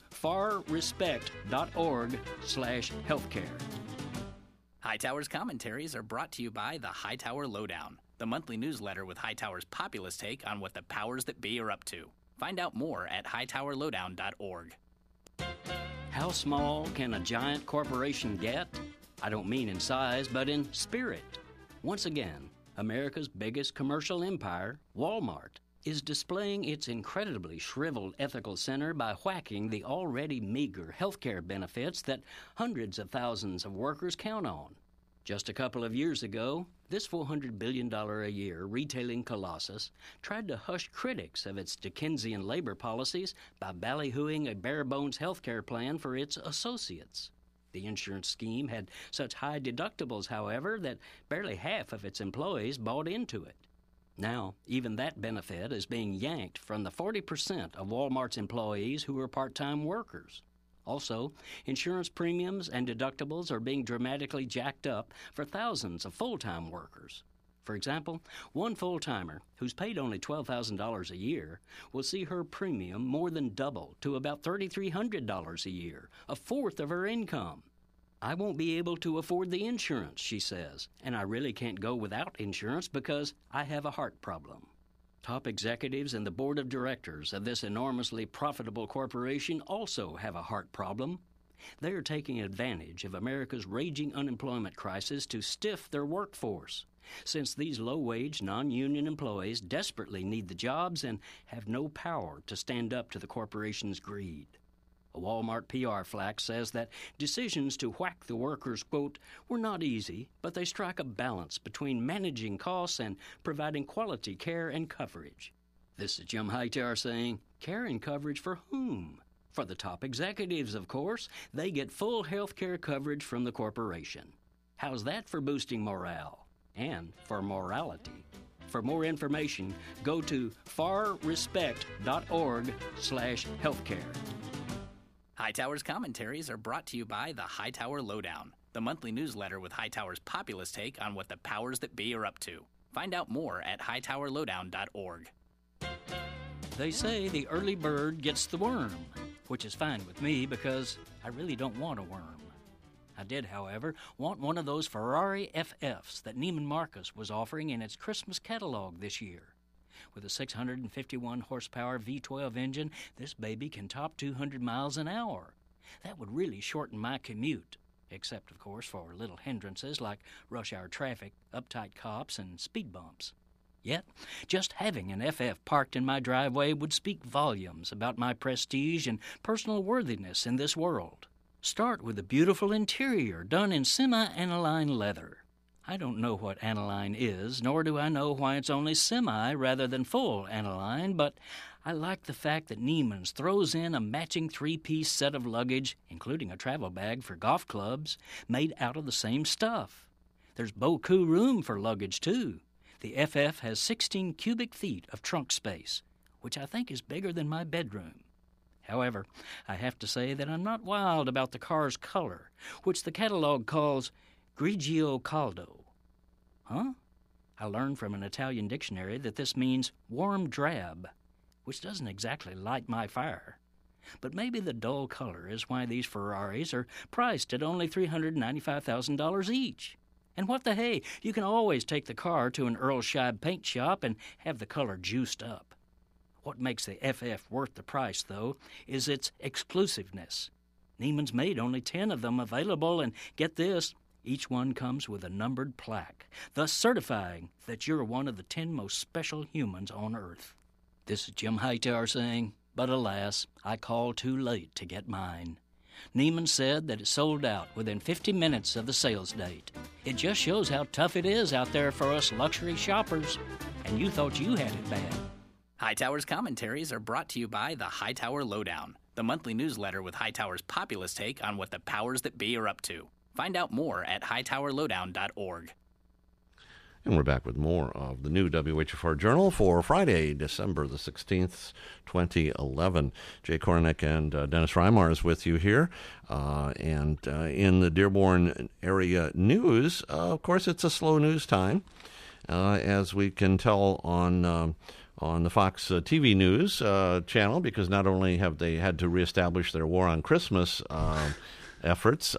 farrespect.org/healthcare. Hightower's commentaries are brought to you by the Hightower Lowdown, the monthly newsletter with Hightower's populist take on what the powers that be are up to. Find out more at hightowerlowdown.org. How small can a giant corporation get? I don't mean in size, but in spirit. Once again, America's biggest commercial empire, Walmart, is displaying its incredibly shriveled ethical center by whacking the already meager health care benefits that hundreds of thousands of workers count on. Just a couple of years ago, this $400 billion a year retailing colossus tried to hush critics of its Dickensian labor policies by ballyhooing a bare-bones health care plan for its associates. The insurance scheme had such high deductibles, however, that barely half of its employees bought into it. Now, even that benefit is being yanked from the 40% of Walmart's employees who are part-time workers. Also, insurance premiums and deductibles are being dramatically jacked up for thousands of full-time workers. For example, one full-timer who's paid only $12,000 a year will see her premium more than double to about $3,300 a year, a fourth of her income. I won't be able to afford the insurance, she says, and I really can't go without insurance because I have a heart problem. Top executives and the board of directors of this enormously profitable corporation also have a heart problem. They are taking advantage of America's raging unemployment crisis to stiff their workforce, since these low-wage, non-union employees desperately need the jobs and have no power to stand up to the corporation's greed. A Walmart PR flack says that decisions to whack the workers, quote, were not easy, but they strike a balance between managing costs and providing quality care and coverage. This is Jim Hightower saying, care and coverage for whom? For the top executives, of course. They get full health care coverage from the corporation. How's that for boosting morale? And for morality. For more information, go to farrespect.org/healthcare. Hightower's commentaries are brought to you by the Hightower Lowdown, the monthly newsletter with Hightower's populist take on what the powers that be are up to. Find out more at hightowerlowdown.org. They say the early bird gets the worm, which is fine with me because I really don't want a worm. I did, however, want one of those Ferrari FFs that Neiman Marcus was offering in its Christmas catalog this year. With a 651 horsepower V12 engine, this baby can top 200 miles an hour. That would really shorten my commute, except, of course, for little hindrances like rush hour traffic, uptight cops, and speed bumps. Yet, just having an FF parked in my driveway would speak volumes about my prestige and personal worthiness in this world. Start with a beautiful interior done in semi-aniline leather. I don't know what aniline is, nor do I know why it's only semi rather than full aniline, but I like the fact that Neiman's throws in a matching three-piece set of luggage, including a travel bag for golf clubs, made out of the same stuff. There's beaucoup room for luggage, too. The FF has 16 cubic feet of trunk space, which I think is bigger than my bedroom. However, I have to say that I'm not wild about the car's color, which the catalog calls grigio caldo. Huh? I learned from an Italian dictionary that this means warm drab, which doesn't exactly light my fire. But maybe the dull color is why these Ferraris are priced at only $395,000 each. And what the hey, you can always take the car to an Earl Scheib paint shop and have the color juiced up. What makes the FF worth the price, though, is its exclusiveness. Neiman's made only 10 of them available, and get this, each one comes with a numbered plaque, thus certifying that you're one of the 10 most special humans on Earth. This is Jim Hightower saying, but alas, I called too late to get mine. Neiman said that it sold out within 50 minutes of the sales date. It just shows how tough it is out there for us luxury shoppers. And you thought you had it bad. Hightower's commentaries are brought to you by the Hightower Lowdown, the monthly newsletter with Hightower's populist take on what the powers that be are up to. Find out more at hightowerlowdown.org. And we're back with more of the new WHFR Journal for Friday, December the 16th, 2011. Jay Kornick and Dennis Reimar is with you here. And in the Dearborn area news, of course, it's a slow news time, as we can tell on the Fox TV News channel, because not only have they had to reestablish their War on Christmas efforts,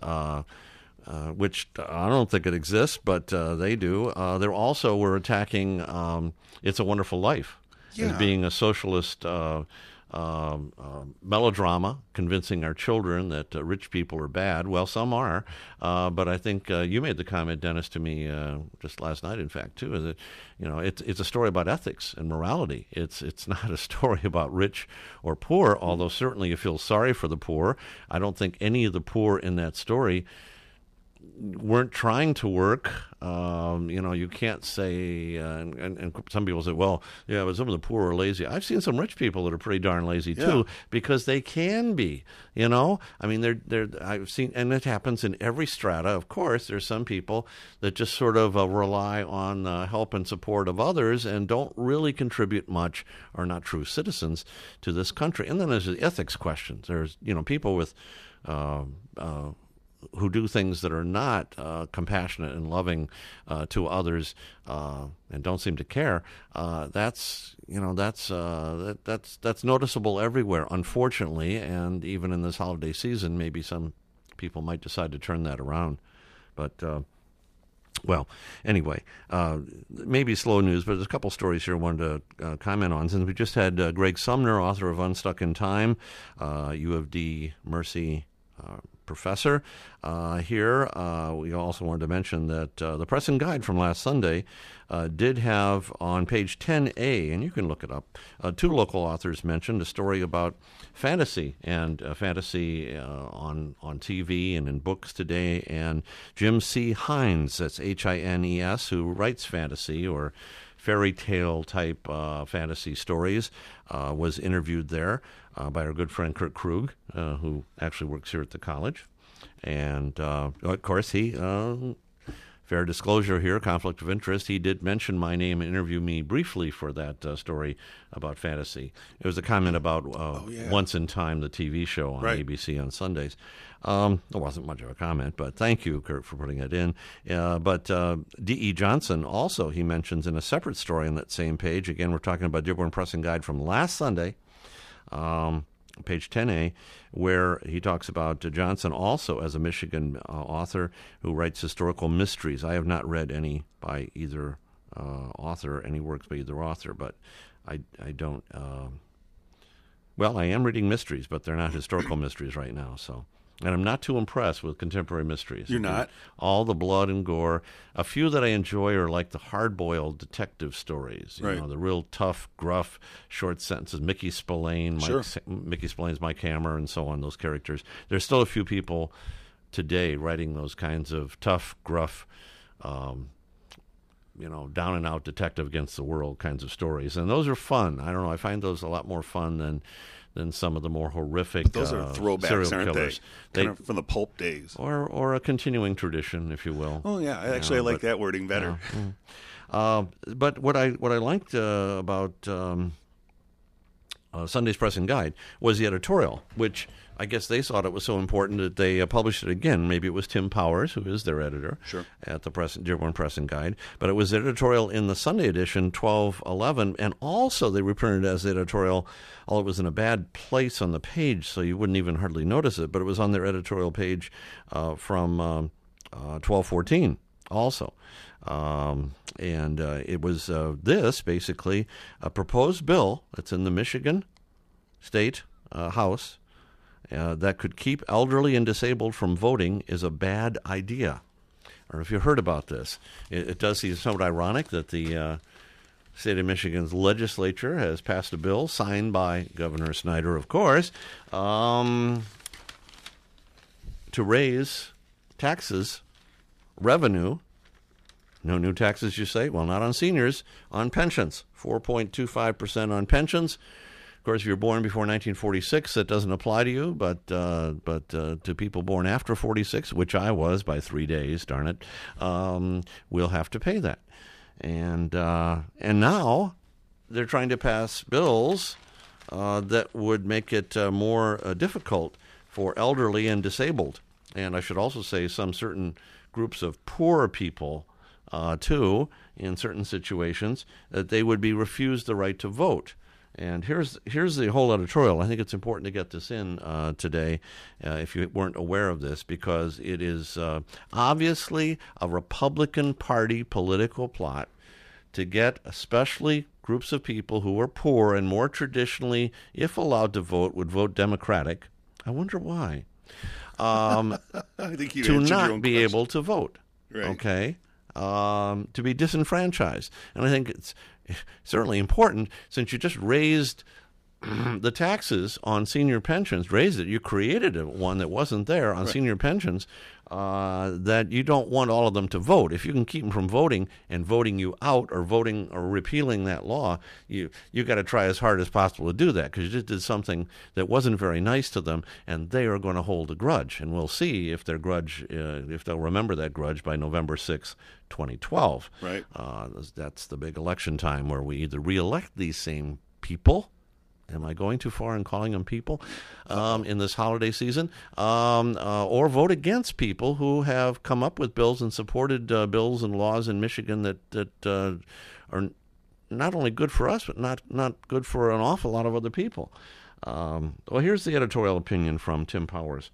which I don't think it exists, but they do. They also were attacking It's a Wonderful Life as being a socialist melodrama, convincing our children that rich people are bad. Well, some are, but I think you made the comment, Dennis, to me just last night, in fact, too, that it's a story about ethics and morality. It's not a story about rich or poor, although certainly you feel sorry for the poor. I don't think any of the poor in that story weren't trying to work. You can't say, and some people say, well, yeah, but some of the poor are lazy. I've seen some rich people that are pretty darn lazy too, because they can be. I mean, I've seen, and it happens in every strata. Of course, there's some people that just sort of rely on help and support of others and don't really contribute much, or not true citizens to this country. And then there's the ethics questions. There's people with who do things that are not compassionate and loving to others and don't seem to care. That's noticeable everywhere, unfortunately. And even in this holiday season, maybe some people might decide to turn that around. But well, anyway, maybe slow news, but there's a couple stories here I wanted to comment on. Since we just had Greg Sumner, author of Unstuck in Time, U of D Mercy professor here. We also wanted to mention that the Press and Guide from last Sunday did have on page 10A, and you can look it up, two local authors mentioned a story about fantasy and fantasy on TV and in books today. And Jim C. Hines, that's Hines, who writes fantasy or fairy tale type fantasy stories, was interviewed there by our good friend Kurt Krug, who actually works here at the college. And, of course, he, fair disclosure here, conflict of interest, he did mention my name and interview me briefly for that story about fantasy. It was a comment about Once in Time, the TV show on ABC on Sundays. It wasn't much of a comment, but thank you, Kurt, for putting it in. But D.E. Johnson also, he mentions in a separate story on that same page. Again, we're talking about Dearborn Press and Guide from last Sunday, page 10A, where he talks about Johnson also as a Michigan author who writes historical mysteries. I have not read any by either author, any works by either author, but I don't. Well, I am reading mysteries, but they're not historical mysteries right now, so. And I'm not too impressed with contemporary mysteries. You're not? All the blood and gore. A few that I enjoy are like the hard-boiled detective stories. You know, the real tough, gruff, short sentences. Mickey Spillane, Mickey Spillane's Mike Hammer, and so on, those characters. There's still a few people today writing those kinds of tough, gruff, down-and-out detective against the world kinds of stories. And those are fun. I don't know. I find those a lot more fun than some of the more horrific but those are throwbacks, serial aren't killers. They? Kind of from the pulp days. Or a continuing tradition, if you will. Oh, yeah. Actually, I like that wording better. But what I liked about Sunday's Press and Guide was the editorial, which I guess they thought it was so important that they published it again. Maybe it was Tim Powers, who is their editor at the Dearborn Press and Guide. But it was editorial in the Sunday edition, 12/11, and also they reprinted it as editorial, although it was in a bad place on the page, so you wouldn't even hardly notice it, but it was on their editorial page from 12/14 also. And it was this, basically, a proposed bill that's in the Michigan State House that could keep elderly and disabled from voting is a bad idea. I don't know if you heard about this. It does seem somewhat ironic that the state of Michigan's legislature has passed a bill signed by Governor Snyder, of course, to raise taxes, revenue. No new taxes, you say? Well, not on seniors, on pensions. 4.25% on pensions. Of course, if you're born before 1946, that doesn't apply to you, but to people born after 46, which I was by 3 days, darn it, we'll have to pay that. And now they're trying to pass bills that would make it more difficult for elderly and disabled. And I should also say some certain groups of poor people, too, in certain situations, that they would be refused the right to vote. And here's the whole editorial. I think it's important to get this in today, if you weren't aware of this, because it is obviously a Republican Party political plot to get especially groups of people who are poor and more traditionally, if allowed to vote, would vote Democratic. I wonder why. I think you to answered your not own be question. able to vote. Right. Okay? To be disenfranchised. And I think it's certainly important, since you just raised the taxes on senior pensions, raised it, you created one that wasn't there on senior pensions, that you don't want all of them to vote. If you can keep them from voting and voting you out, or voting or repealing that law, you got to try as hard as possible to do that, because you just did something that wasn't very nice to them, and they are going to hold a grudge. And we'll see if their grudge, if they'll remember that grudge by November 6th, 2012. Right. That's the big election time where we either reelect these same people. Am I going too far in calling them people in this holiday season? Or vote against people who have come up with bills and supported bills and laws in Michigan that are not only good for us, but not good for an awful lot of other people. Well, here's the editorial opinion from Tim Powers.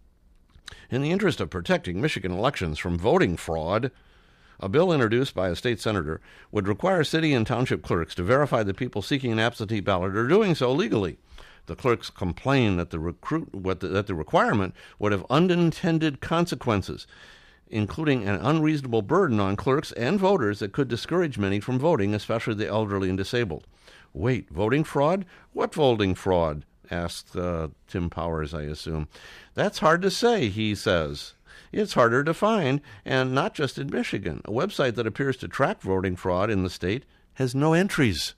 In the interest of protecting Michigan elections from voting fraud, a bill introduced by a state senator would require city and township clerks to verify that people seeking an absentee ballot are doing so legally. The clerks complain that the requirement would have unintended consequences, including an unreasonable burden on clerks and voters that could discourage many from voting, especially the elderly and disabled. Wait, voting fraud? What voting fraud? Asked Tim Powers, I assume. That's hard to say, he says. It's harder to find, and not just in Michigan. A website that appears to track voting fraud in the state has no entries.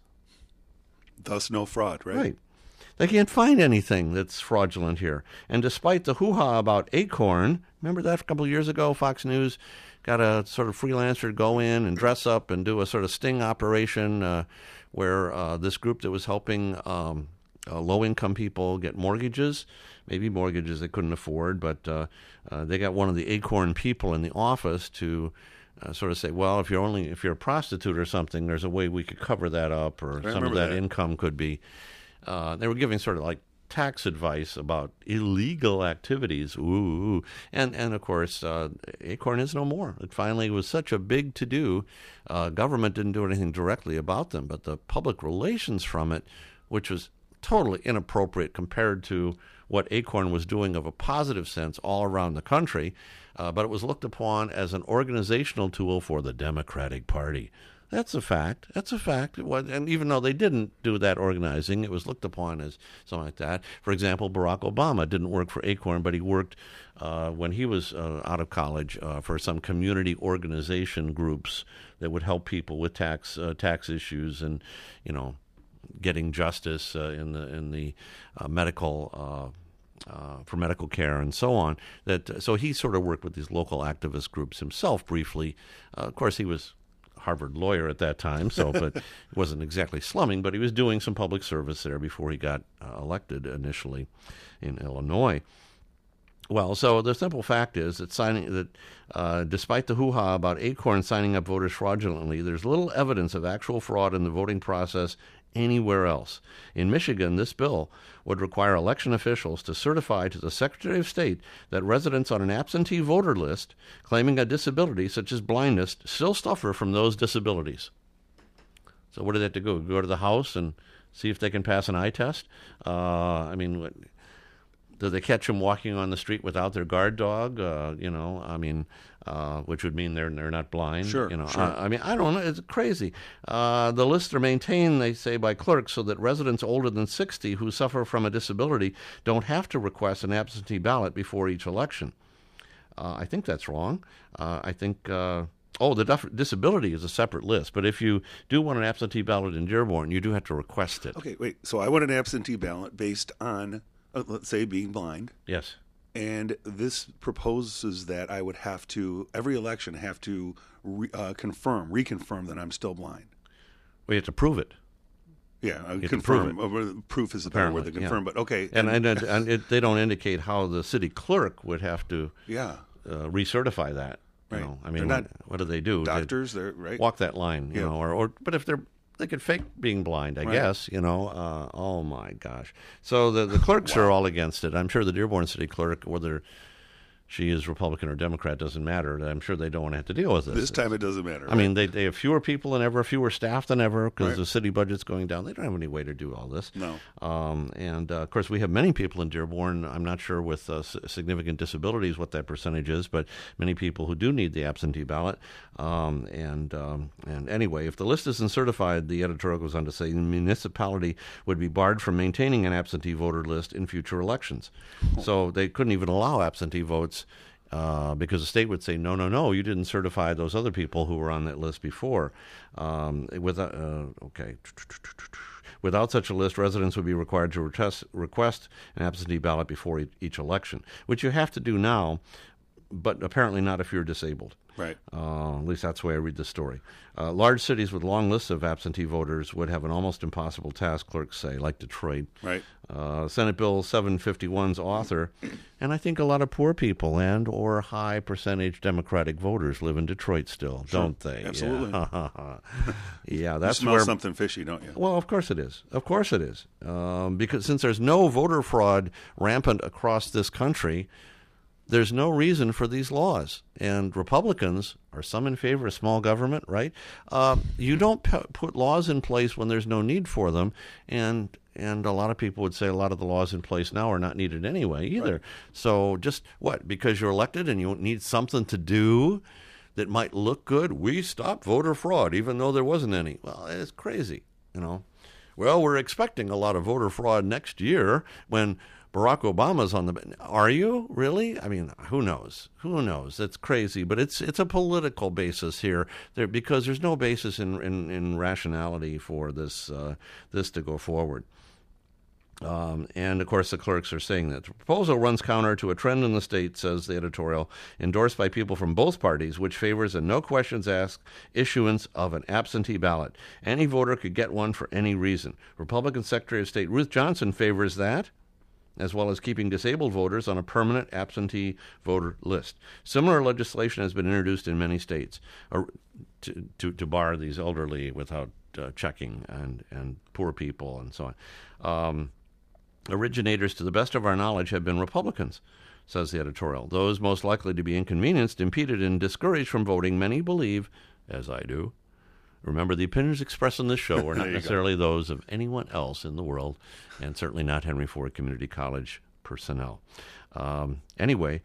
Thus, no fraud, right? Right. They can't find anything that's fraudulent here. And despite the hoo-ha about Acorn, remember that a couple of years ago, Fox News got a sort of freelancer to go in and dress up and do a sort of sting operation where this group that was helping low-income people get mortgages, maybe mortgages they couldn't afford, but they got one of the Acorn people in the office to sort of say, well, if you're a prostitute or something, there's a way we could cover that up, or some of that income could be. They were giving sort of like tax advice about illegal activities. Ooh. And of course, Acorn is no more. It finally was such a big to-do. Government didn't do anything directly about them, but the public relations from it, which was totally inappropriate compared to what Acorn was doing of a positive sense all around the country, but it was looked upon as an organizational tool for the Democratic Party. That's a fact. That's a fact. And even though they didn't do that organizing, it was looked upon as something like that. For example, Barack Obama didn't work for Acorn, but he worked when he was out of college for some community organization groups that would help people with tax issues and, getting justice in the medical for medical care and so on. So he sort of worked with these local activist groups himself briefly. Of course, he was a Harvard lawyer at that time, but he wasn't exactly slumming, but he was doing some public service there before he got elected initially in Illinois. Well, so the simple fact is that despite the hoo-ha about Acorn signing up voters fraudulently, there's little evidence of actual fraud in the voting process anywhere else. In Michigan, this bill would require election officials to certify to the Secretary of State that residents on an absentee voter list claiming a disability such as blindness still suffer from those disabilities. So what do they have to go? Go to the house and see if they can pass an eye test? Do they catch them walking on the street without their guard dog? Which would mean they're not blind. Sure. Sure. I don't know. It's crazy. The lists are maintained, they say, by clerks so that residents older than 60 who suffer from a disability don't have to request an absentee ballot before each election. I think that's wrong. I think... the disability is a separate list, but if you do want an absentee ballot in Dearborn, you do have to request it. Okay, wait. So I want an absentee ballot based on, let's say, being blind. Yes. And this proposes that I would have to, every election, have to reconfirm that I'm still blind. Well, you have to prove it. Yeah, confirm confirm. Proof is the better word than confirm, but okay. And they don't indicate how the city clerk would have to recertify that. Right. What do they do? Doctors, they're right. Walk that line, but if they could fake being blind, I guess, oh my gosh. So the clerks are all against it. I'm sure the Dearborn City clerk, whether she is Republican or Democrat, doesn't matter. I'm sure they don't want to have to deal with this. This time it doesn't matter. I mean, they have fewer people than ever, fewer staff than ever, because Right. the city budget's going down. They don't have any way to do all this. No. Of course, we have many people in Dearborn. I'm not sure with significant disabilities what that percentage is, but many people who do need the absentee ballot. And anyway, if the list isn't certified, the editorial goes on to say the municipality would be barred from maintaining an absentee voter list in future elections. So they couldn't even allow absentee votes because the state would say, no, you didn't certify those other people who were on that list before. Without such a list, residents would be required to request an absentee ballot before each election, which you have to do now, but apparently not if you're disabled. Right. At least that's the way I read the story. Large cities with long lists of absentee voters would have an almost impossible task, clerks say, like Detroit. Right. Senate Bill 751's author, and I think a lot of poor people and or high percentage Democratic voters live in Detroit still, don't they? Absolutely. Yeah, You that's smell where something fishy, don't you? well, of course it is. Of course it is. Because since there's no voter fraud rampant across this country, there's no reason for these laws. And Republicans are some in favor of small government, right? You don't put laws in place when there's no need for them. And a lot of people would say a lot of the laws in place now are not needed anyway either. Right. So just what? Because you're elected and you need something to do that might look good, we stop voter fraud even though there wasn't any. Well, it's crazy, you know. Well, we're expecting a lot of voter fraud next year when Barack Obama's on the... Are you? Really? I mean, who knows? Who knows? It's crazy, but it's a political basis here because there's no basis in rationality for this to go forward. And, of course, the clerks are saying that the proposal runs counter to a trend in the state, says the editorial, endorsed by people from both parties, which favors a no-questions-asked issuance of an absentee ballot. Any voter could get one for any reason. Republican Secretary of State Ruth Johnson favors that, as well as keeping disabled voters on a permanent absentee voter list. Similar legislation has been introduced in many states to bar these elderly without checking and poor people and so on. Originators, to the best of our knowledge, have been Republicans, says the editorial. Those most likely to be inconvenienced, impeded, and discouraged from voting, many believe, as I do. Remember, the opinions expressed on this show are not necessarily those of anyone else in the world, and certainly not Henry Ford Community College personnel. Anyway,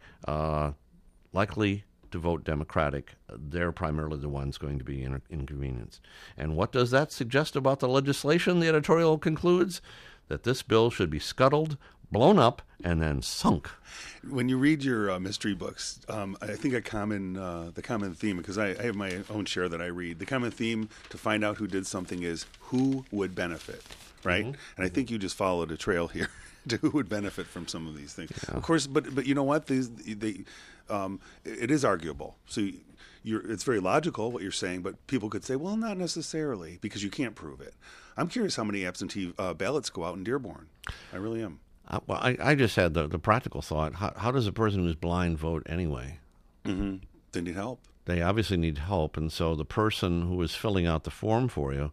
likely to vote Democratic, they're primarily the ones going to be inconvenienced. And what does that suggest about the legislation? The editorial concludes that this bill should be scuttled, blown up, and then sunk. When you read your mystery books, I think the common theme, because I have my own share that I read, the common theme to find out who did something is who would benefit, right? Mm-hmm. And I think you just followed a trail here to who would benefit from some of these things. Yeah. Of course, but you know what? It is arguable. So it's very logical what you're saying, but people could say, well, not necessarily, because you can't prove it. I'm curious how many absentee ballots go out in Dearborn. I really am. Well, I just had the practical thought. How does a person who's blind vote anyway? Mm-hmm. They need help. They obviously need help, and so the person who is filling out the form for you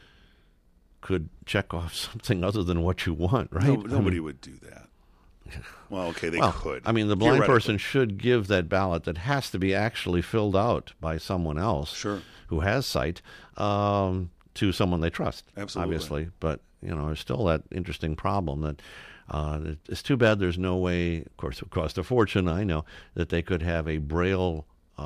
could check off something other than what you want, right? Nobody would do that. Well, okay, they could. I mean, the blind person should give that ballot that has to be actually filled out by someone else who has sight to someone they trust, absolutely. Obviously. But, you know, there's still that interesting problem that it's too bad there's no way, of course, it would cost a fortune, I know, that they could have a Braille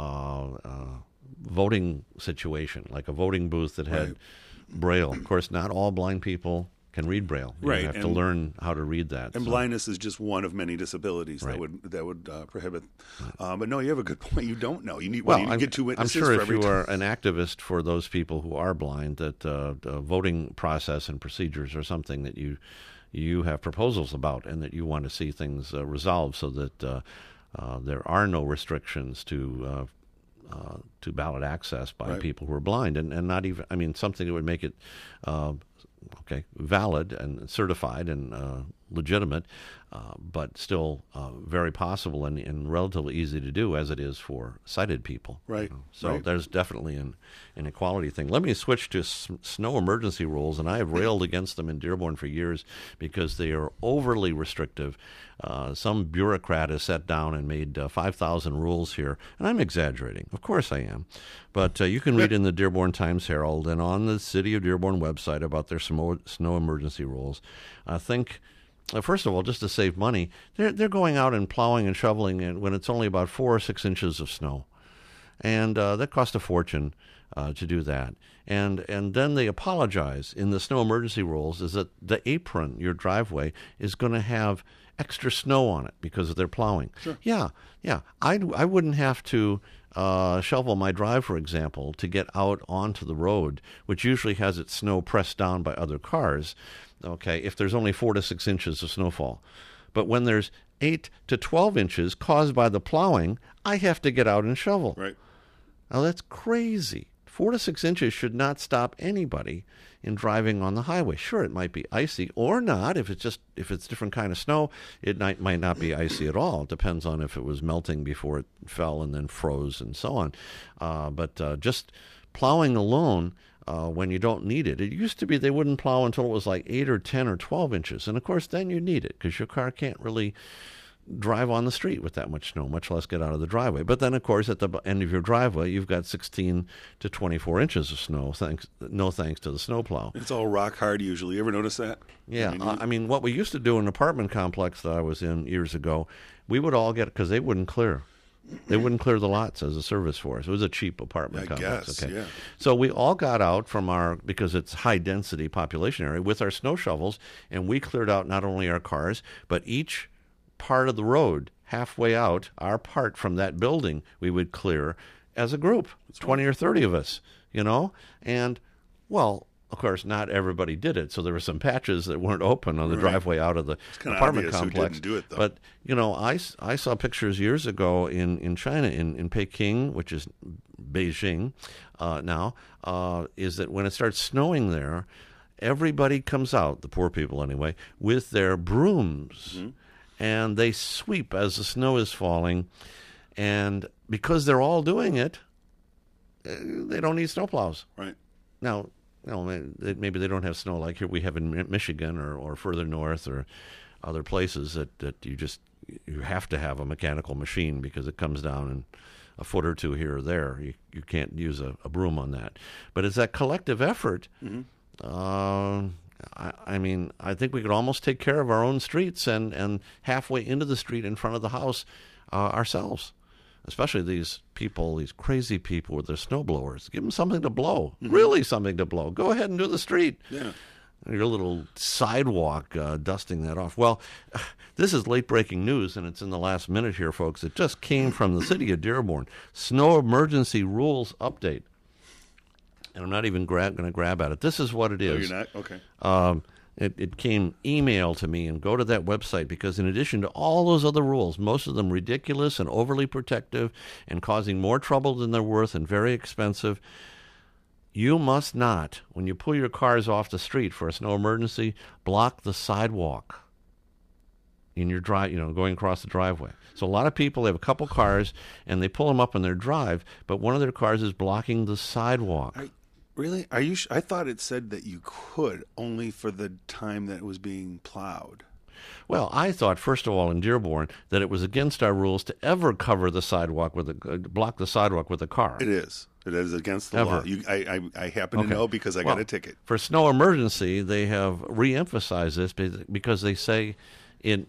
voting situation, like a voting booth that had Braille. Of course, not all blind people can read Braille. You have to learn how to read that. And blindness is just one of many disabilities that would prohibit. But no, you have a good point. You don't know. You need to get two witnesses. I'm sure for if you are an activist for those people who are blind, that the voting process and procedures are something that you have proposals about, and that you want to see things resolved so that there are no restrictions to ballot access by people who are blind, and not even, I mean, something that would make it valid and certified and legitimate, but still very possible and relatively easy to do, as it is for sighted people. Right. So right. there's definitely an equality thing. Let me switch to snow emergency rules, and I have railed against them in Dearborn for years because they are overly restrictive. Some bureaucrat has sat down and made 5,000 rules here, and I'm exaggerating. Of course I am. But you can read in the Dearborn Times-Herald and on the City of Dearborn website about their snow emergency rules. First of all, just to save money, they're going out and plowing and shoveling it when it's only about 4 or 6 inches of snow. And that costs a fortune to do that. And then they apologize in the snow emergency rules is that the apron, your driveway, is going to have extra snow on it because of their plowing. Sure. Yeah. I wouldn't have to shovel my drive, for example, to get out onto the road, which usually has its snow pressed down by other cars, okay, if there's only 4 to 6 inches of snowfall. But when there's 8 to 12 inches caused by the plowing, I have to get out and shovel. Right. Now, that's crazy. 4 to 6 inches should not stop anybody in driving on the highway. Sure, it might be icy or not. If it's different kind of snow, it might not be icy at all. It depends on if it was melting before it fell and then froze and so on. But just plowing alone when you don't need it. It used to be they wouldn't plow until it was like 8 or 10 or 12 inches. And, of course, then you need it because your car can't really drive on the street with that much snow, much less get out of the driveway. But then, of course, at the end of your driveway, you've got 16 to 24 inches of snow, thanks to the snowplow. It's all rock hard usually. You ever notice that? Yeah. I mean, what we used to do in an apartment complex that I was in years ago, we would all get, because they wouldn't clear. They wouldn't clear the lots as a service for us. It was a cheap apartment complex. Guess, yeah. So we all got out from because it's high-density population area, with our snow shovels, and we cleared out not only our cars, but each part of the road halfway out, our part from that building, we would clear as a group, 20 or 30 of us, and, well, of course, not everybody did it, so there were some patches that weren't open on the driveway out of the apartment complex. Who didn't do it, though. But, I saw pictures years ago in China, in Peking, which is Beijing now, is that when it starts snowing there, everybody comes out, the poor people anyway, with their brooms. Mm-hmm. And they sweep as the snow is falling. And because they're all doing it, they don't need snowplows. Right. Now, maybe they don't have snow like here we have in Michigan or further north or other places that you have to have a mechanical machine because it comes down in a foot or two here or there. You can't use a broom on that. But it's that collective effort. Mm-hmm. I mean, I think we could almost take care of our own streets and halfway into the street in front of the house ourselves, especially these crazy people with their snowblowers. Give them something to blow, really something to blow. Go ahead and do the street. Yeah. Your little sidewalk, dusting that off. Well, this is late-breaking news, and it's in the last minute here, folks. It just came from the City of Dearborn. Snow emergency rules update. And I'm not even going to grab at it. This is what it is. Oh, you're not? Okay. It came email to me, and go to that website, because in addition to all those other rules, most of them ridiculous and overly protective and causing more trouble than they're worth and very expensive, you must not, when you pull your cars off the street for a snow emergency, block the sidewalk in your going across the driveway. So a lot of people, they have a couple cars, and they pull them up on their drive, but one of their cars is blocking the sidewalk. Really? Are you? I thought it said that you could only for the time that it was being plowed. Well, I thought, first of all, in Dearborn, that it was against our rules to ever cover the sidewalk block the sidewalk with a car. It is. It is against the law. I happen to know because I got a ticket. For snow emergency, they have re-emphasized this because they say and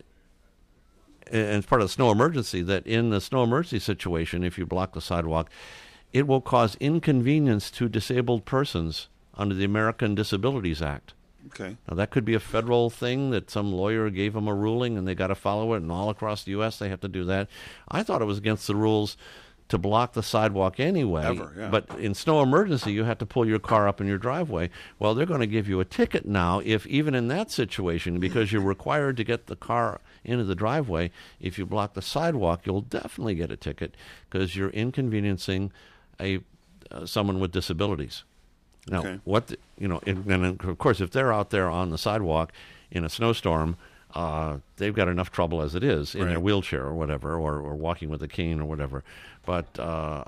it's part of the snow emergency that in the snow emergency situation, if you block the sidewalk, it will cause inconvenience to disabled persons under the American Disabilities Act. Okay. Now, that could be a federal thing that some lawyer gave them a ruling and they got to follow it, and all across the U.S. they have to do that. I thought it was against the rules to block the sidewalk anyway. Ever, yeah. But in snow emergency, you have to pull your car up in your driveway. Well, they're going to give you a ticket now if even in that situation, because you're required to get the car into the driveway, if you block the sidewalk, you'll definitely get a ticket because you're inconveniencing someone with disabilities. Now, and of course, if they're out there on the sidewalk in a snowstorm, they've got enough trouble as it is in their wheelchair or whatever, or walking with a cane or whatever. But